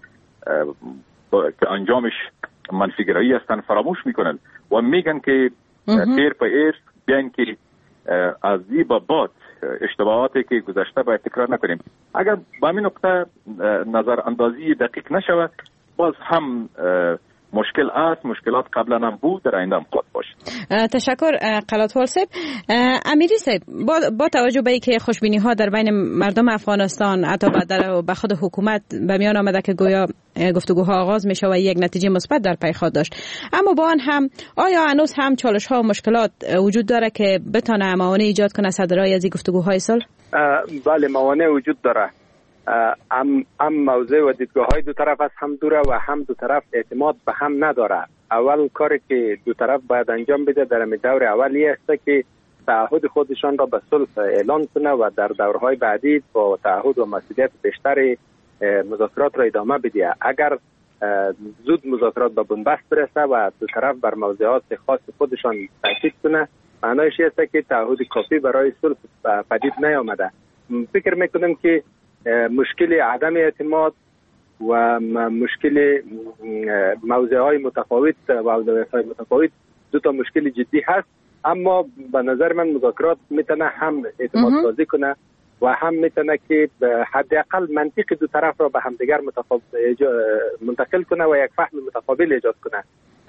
که انجامش منفیگرایی هستن فراموش میکنن و میگن که پیر په ایر بیان که از این با بعد اشتباهاتی که گذشته باید تکرار نکنیم. اگر با همین نقطه نظر اندازی دقیق نشود، باز هم مشکل است. مشکلات قبلا هم بود، در آینده هم خواهد باشه. تشکر قلاتوال صاحب. امیری صاحب، با, با توجه به اینکه خوشبینی ها در بین مردم افغانستان حتی به خود حکومت به میان آمده که گویا گفتگوها آغاز میشه و یک نتیجه مثبت در پی خواهد داشت، اما با آن هم آیا هنوز هم چالش ها و مشکلات وجود داره که بتونه موانع ایجاد کنه صدرای از این گفتگوهای صلح؟ بله، موانع وجود داره. هم هم موضع و دیدگاه های دو طرف از هم دوره و هم دو طرف اعتماد به هم نداره. اول کاری که دو طرف باید انجام بده در دور اولی است که تعهد خودشان را به صلح اعلان کنه و در دورهای بعدی با تعهد و مسئولیت بیشتری مذاکرات را ادامه بده. اگر زود مذاکرات به بنبست برسه و دو طرف بر موضوعات خاص خودشان تاکید کنه، معنایش است که تعهد کافی برای صلح پدید نیامده. فکر میکنم که مشکل عدم اعتماد و مشکل موضوعهای متفاوت و اولویت‌های متفاوت دو تا مشکل جدی هست، اما به نظر من مذاکرات میتونه هم اعتماد سازی کنه و هم میتونه که حداقل منطق دو طرف را به همدیگر منتقل کنه و یک فهم متقابل ایجاد کنه.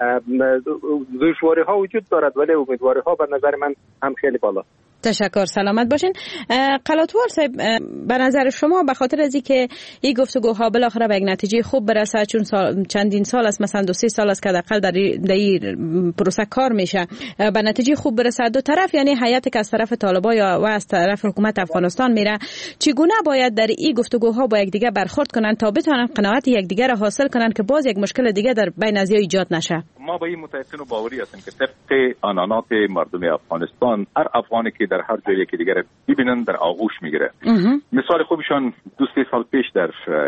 دشواری ها وجود دارد ولی امیدواری ها به نظر من هم خیلی بالا. تشکر، سلامت باشین. قلاتوال صاحب، به نظر شما به خاطر از اینکه این گفتگوها بالاخره به یک نتیجه خوب برسه، چون سال چندین سال است، مثلا دو سه سال است که حداقل در این پروسه کار میشه، به نتیجه خوب برسه دو طرف، یعنی هیئتی که از طرف طالبان یا و از طرف حکومت افغانستان میره، چگونه باید در این گفتگوها با یکدیگر برخورد کنن تا بتونن قناعت یکدیگر را حاصل کنن که باز یک مشکل دیگه در بین از ایجاد نشه؟ ما با این متعهدین و باوری هستیم که طبق آنانات مردم افغانستان هر افغانی که در هر جایی که دیگر ببینن در آغوش میگیره. مثال خوبشان دو سه سال پیش در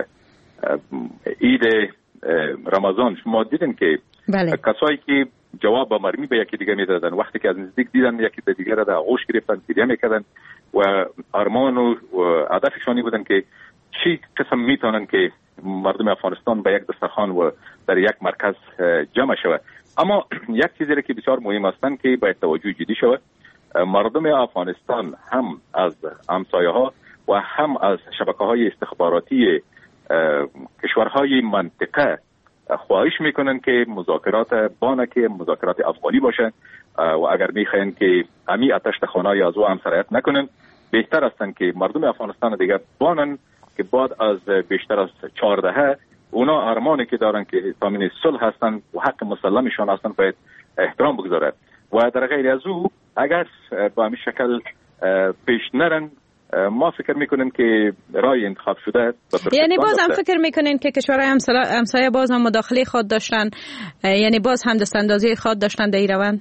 عید رمضان شما دیدین که بله. کسایی که جواب با مرمی به یکی دیگه میدادن، وقتی که از نزدیک دیدن یکی به دیگر در آغوش گرفتن، گریه میکردن و ارمان و هدفشانی بودن که چی قسم میتونن که مردم افغانستان به یک دسترخوان و در یک مرکز جمع شود. اما یک چیزی که بسیار مهم هستن که باید توجه جدی شود، مردم افغانستان هم از همسایه ها و هم از شبکه های استخباراتی کشورهای منطقه خواهش میکنن که مذاکرات بانه که مذاکرات افغانی باشه و اگر میخواین که همی آتش خانه‌ای از او هم سرایت نکنن، بهتر هستن که مردم افغانستان دیگه بانن که بعد از بیشتر از چهارده اونا ارمانی که دارن که تامین صلح هستن و حق مسلمشان هستن باید احترام بگذارد و در غیر از او اگر با همین شکل پیش نرن، ما فکر میکنیم که راه انتخاب شده. یعنی باز هم فکر میکنین که کشورهای همسایه باز هم مداخله خود داشتن، یعنی باز هم دستاندازی خود داشتن در این روند؟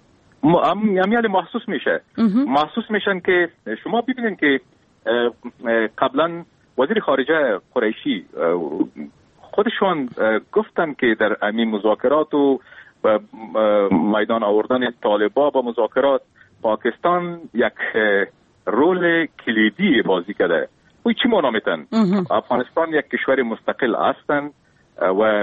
یعنی محسوس میشه محسوس میشن که شما ببینین که قبلا وزیر خارجه قریشی خودشون گفتن که در همین مذاکرات و میدان آوردن طالبان با مذاکرات پاکستان یک رول کلیدی بازی کرده. و چی معنا میتن؟ افغانستان یک کشور مستقل هستند و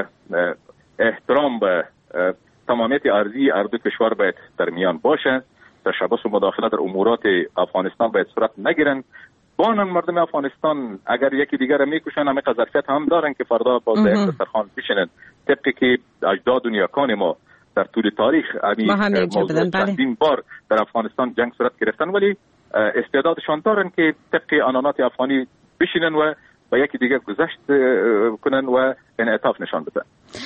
احترام به تمامیت ارضی هر دو کشور باید در میان باشه. تشبث و مداخله در امورات افغانستان باید صورت نگیرن. بانن مردم افغانستان اگر یکی دیگر را میکشن همه ظرفیت هم دارن که فردا باز در یک دسترخوان بشینن، طبقی که اجداد و نیاکان ما در طول تاریخ همین چندین بار در افغانستان جنگ صورت گرفتن، ولی استعدادشان دارن که طبق آنانات افغانی بشینن و با یکی دیگه گذشت کنن و انعطاف نشان بدن.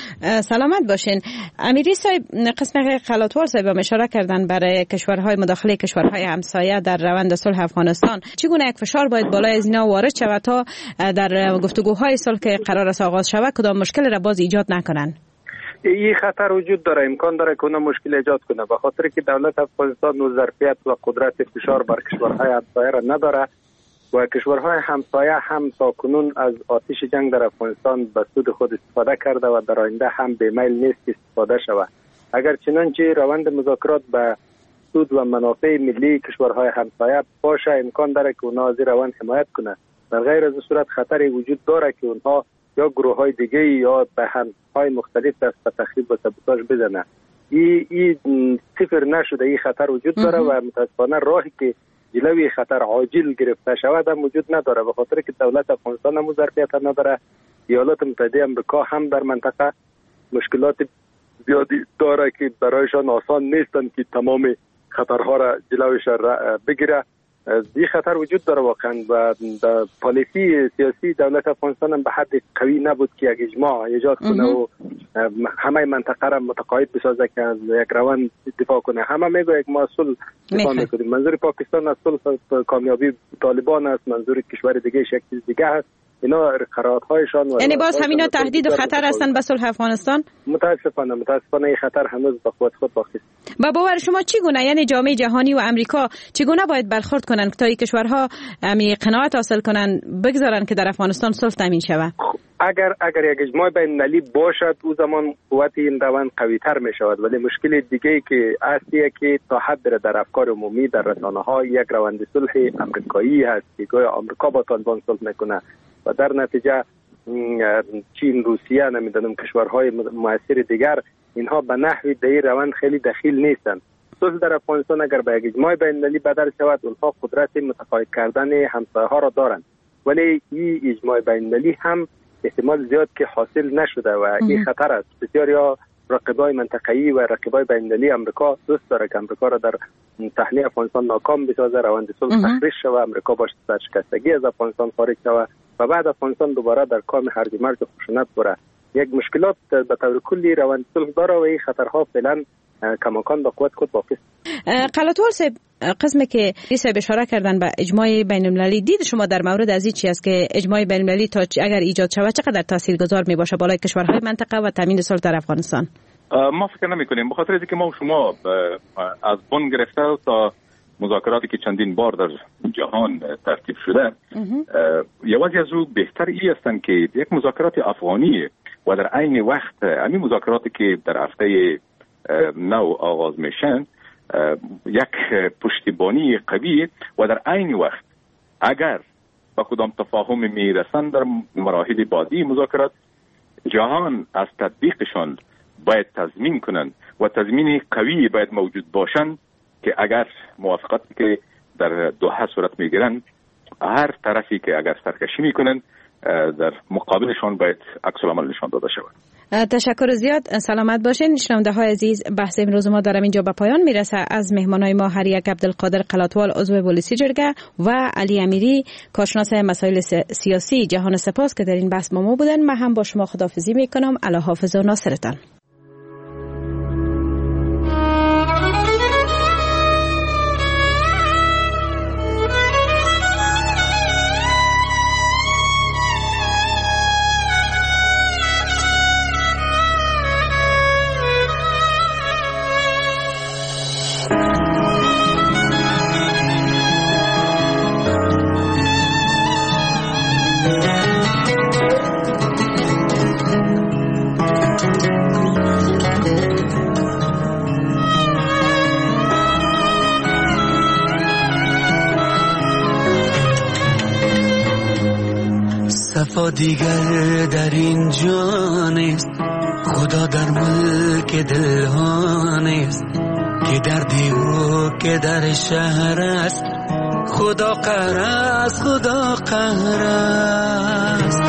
سلامت باشین. امیری صاحب، قسم قلاتوال صاحب هم اشاره کردن برای کشورهای مداخله کشورهای همسایه در روند صلح افغانستان، چگونه یک فشار باید بالای از اینا وارد شود تا در گفتگوهای صلح که قرار است آغاز شود کدام مشکل را باز ایجاد نکنن؟ این خطر وجود داره، امکان داره که اون مشکل ایجاد کنه، به خاطر که دولت افغانستان نو ظرفیت و قدرت فشار بر کشورهای همسایه را نداره و کشورهای همسایه هم تاکنون از آتش جنگ در افغانستان به سود خود استفاده کرده و در آینده هم به میل نیست استفاده شود. اگر چنانچه روند مذاکرات به سود و منافع ملی کشورهای همسایه باشه، امکان داره که اونها از روند حمایت کنه. در غیر از صورت خطری وجود داره که اونها یا گروه های دیگه یا به های مختلف دست به تخریب و سابوتاژ بزنه. این ای صفر نشده، این خطر وجود داره و متاسفانه راهی که جلوی خطر عاجل گرفته شود هم وجود نداره، به خاطر که دولت افغانستان هم ظرفیت نداره. ایالات متحده آمریکا هم در منطقه مشکلات زیادی داره که برایشان آسان نیستن که تمام خطرها را جلویش را بگیره. این خطر وجود داره واقعا و پالیسی سیاسی دولت افغانستان هم به حد قوی نبود که یک اجماع ایجاد کنه و همه منطقه را متقاعد بسازه که از یک روند دفاع کنه. همه میگه یک ما صلح دفاع میکنیم. منظور پاکستان از صلح کامیابی طالبان است، منظور کشور دیگه یک چیز دیگه است. اینا قرارات‌هایشان یعنی باز همینا تهدید و خطر هستن به صلح افغانستان؟ متاسفانه متاسفانه این خطر هنوز به قوت خود باقی است. با باور شما چگونه، یعنی جامعه جهانی و امریکا چگونه باید برخورد کنن تا این کشورها امی قناعت حاصل کنن بگذارن که در افغانستان صلح تامین شود؟ اگر اگر یک اجماع بین‌المللی باشد او زمان قوت این روند قوی‌تر می شود، ولی مشکل دیگه که اصلیه که تا حد در افکار عمومی در رسانه‌ها یک روند صلح امریکایی هست که گویا آمریکا با طالبان صلح میکنه و در نتیجه چین، روسیه، نمیدونم کشورهای مؤثر دیگر اینها به نحوی در این روند خیلی دخیل نیستن. صلح در افغانستان اگر به یک اجماع بین المللی بدل شود، اونها قدرت متقاعد کردن همسایه ها را دارند، ولی این اجماع بین المللی هم احتمال زیاد که حاصل نشده و این خطر است. بسیاری ها رقیبای منطقه‌ای و رقیبای بین المللی امریکا دوست داره که امریکا را در صحنه افغانستان ناکام بسازه، روند صلح تخریب شود، امریکا باش سرشکستگی از افغانستان خارج شود و بعد افغانستان دوباره در کام هرج و مرج خشونت بره. یک مشکلات به طور کلی روند صلح داره و این خطرها فعلا کماکان با قوت خود باقی است. قلاتوال صاحب، قسمی که ریسه اشاره کردن به اجماع بین المللی، دید شما در مورد از این چی است که اجماع بین المللی تا اگر ایجاد شود چقدر تاثیرگذار می باشه بالای کشورهای منطقه و تامین صلح در افغانستان؟ ما فکر نمی کنیم، به خاطر اینکه ما و شما از بن گرفته تا مذاکراتی که چندین بار در جهان ترتیب شده، یوازی از او بهتر ای هستند که یک مذاکرات افغانی و در عین وقت همین مذاکراتی که در هفته نو آغاز میشن یک پشتیبانی قوی و در عین وقت اگر با کدام تفاهم میرسند در مراحل بعدی مذاکرات، جهان از تطبیقشان باید تضمین کنند و تضمین قوی باید موجود باشند که اگر موافقتی که در دوحه صورت میگیرند، هر طرفی که اگر سرکشی میکنند در مقابلشان باید عکس العمل نشان داده شود. تشکر زیاد، سلامت باشین. شنونده های عزیز، بحث امروز ما دارم اینجا به پایان میرسه. از مهمانای ما هر یک عبدالقادر قلاتوال عضو پلیسی جرگه و علی امیری کارشناس مسائل سیاسی جهان سپاس که در این بحث با ما بودن. من هم با شما خداحافظی میکنم. الله حافظ و ناصرتان. صفا دیگر در این جان است، خدا در ملک دلها نیست، که دردی او که در شهر است، خدا قهر است، خدا قهر است.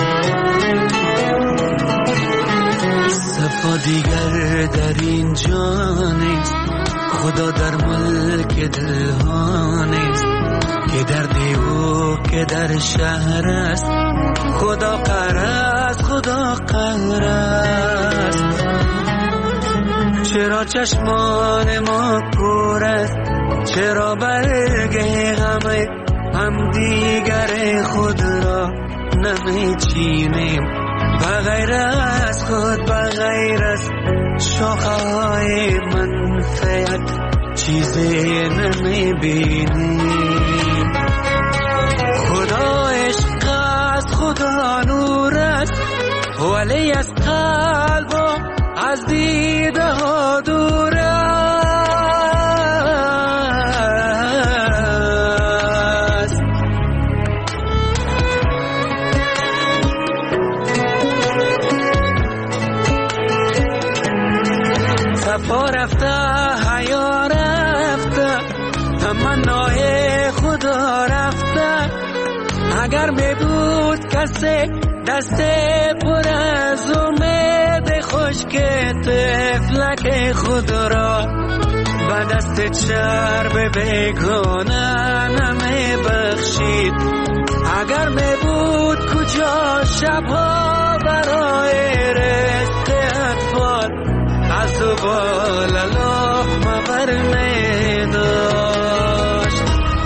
صفا دیگر در این جان است، خدا در ملک دلها نیست، که دردی او که در شهر است، خدا قهر است، خدا قهر است. چرا چشمان ما کور است، چرا برگ غم هم دیگر خود را نمیچینیم، بغیر از خود بغیر از شاخه های منفعت چیزی نمیبینیم. خدا عشق است، خدا نور است، ولی از قلب و از دیده ها دور است. صفا رفته، حیا رفته، تمنای خدا رفته. اگر می بود کسی دست پر از امید خشک طفلک خود را به دست چرب بیگانه نمی بخشید. اگر می بود کجا شبها برای رزق اطفال از و بال لقمه بر می داشت.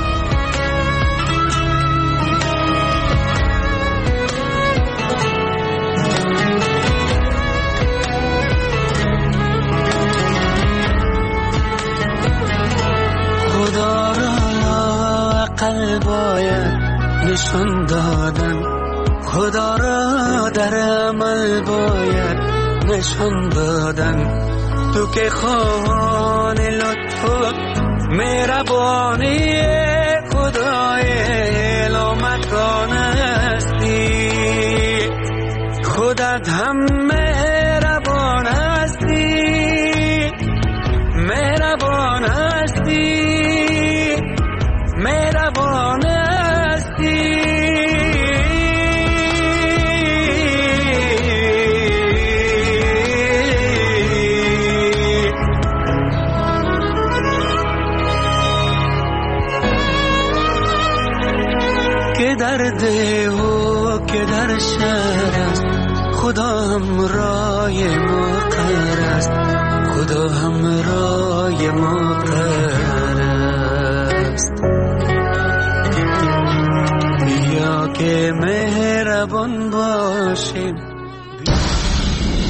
خدا را عقل باید نشان دادن، خدا را در عمل باید نشان دادن. تو که خواهان لطف و مهربانی خدای لامکان هستی، خودت هم مهربان هستی. مهربان هستی مهربان هستی که در ده و که در شهر است خدا همراه ما قرار است خدا همراه ما قرار است بیا که مهربان باشیم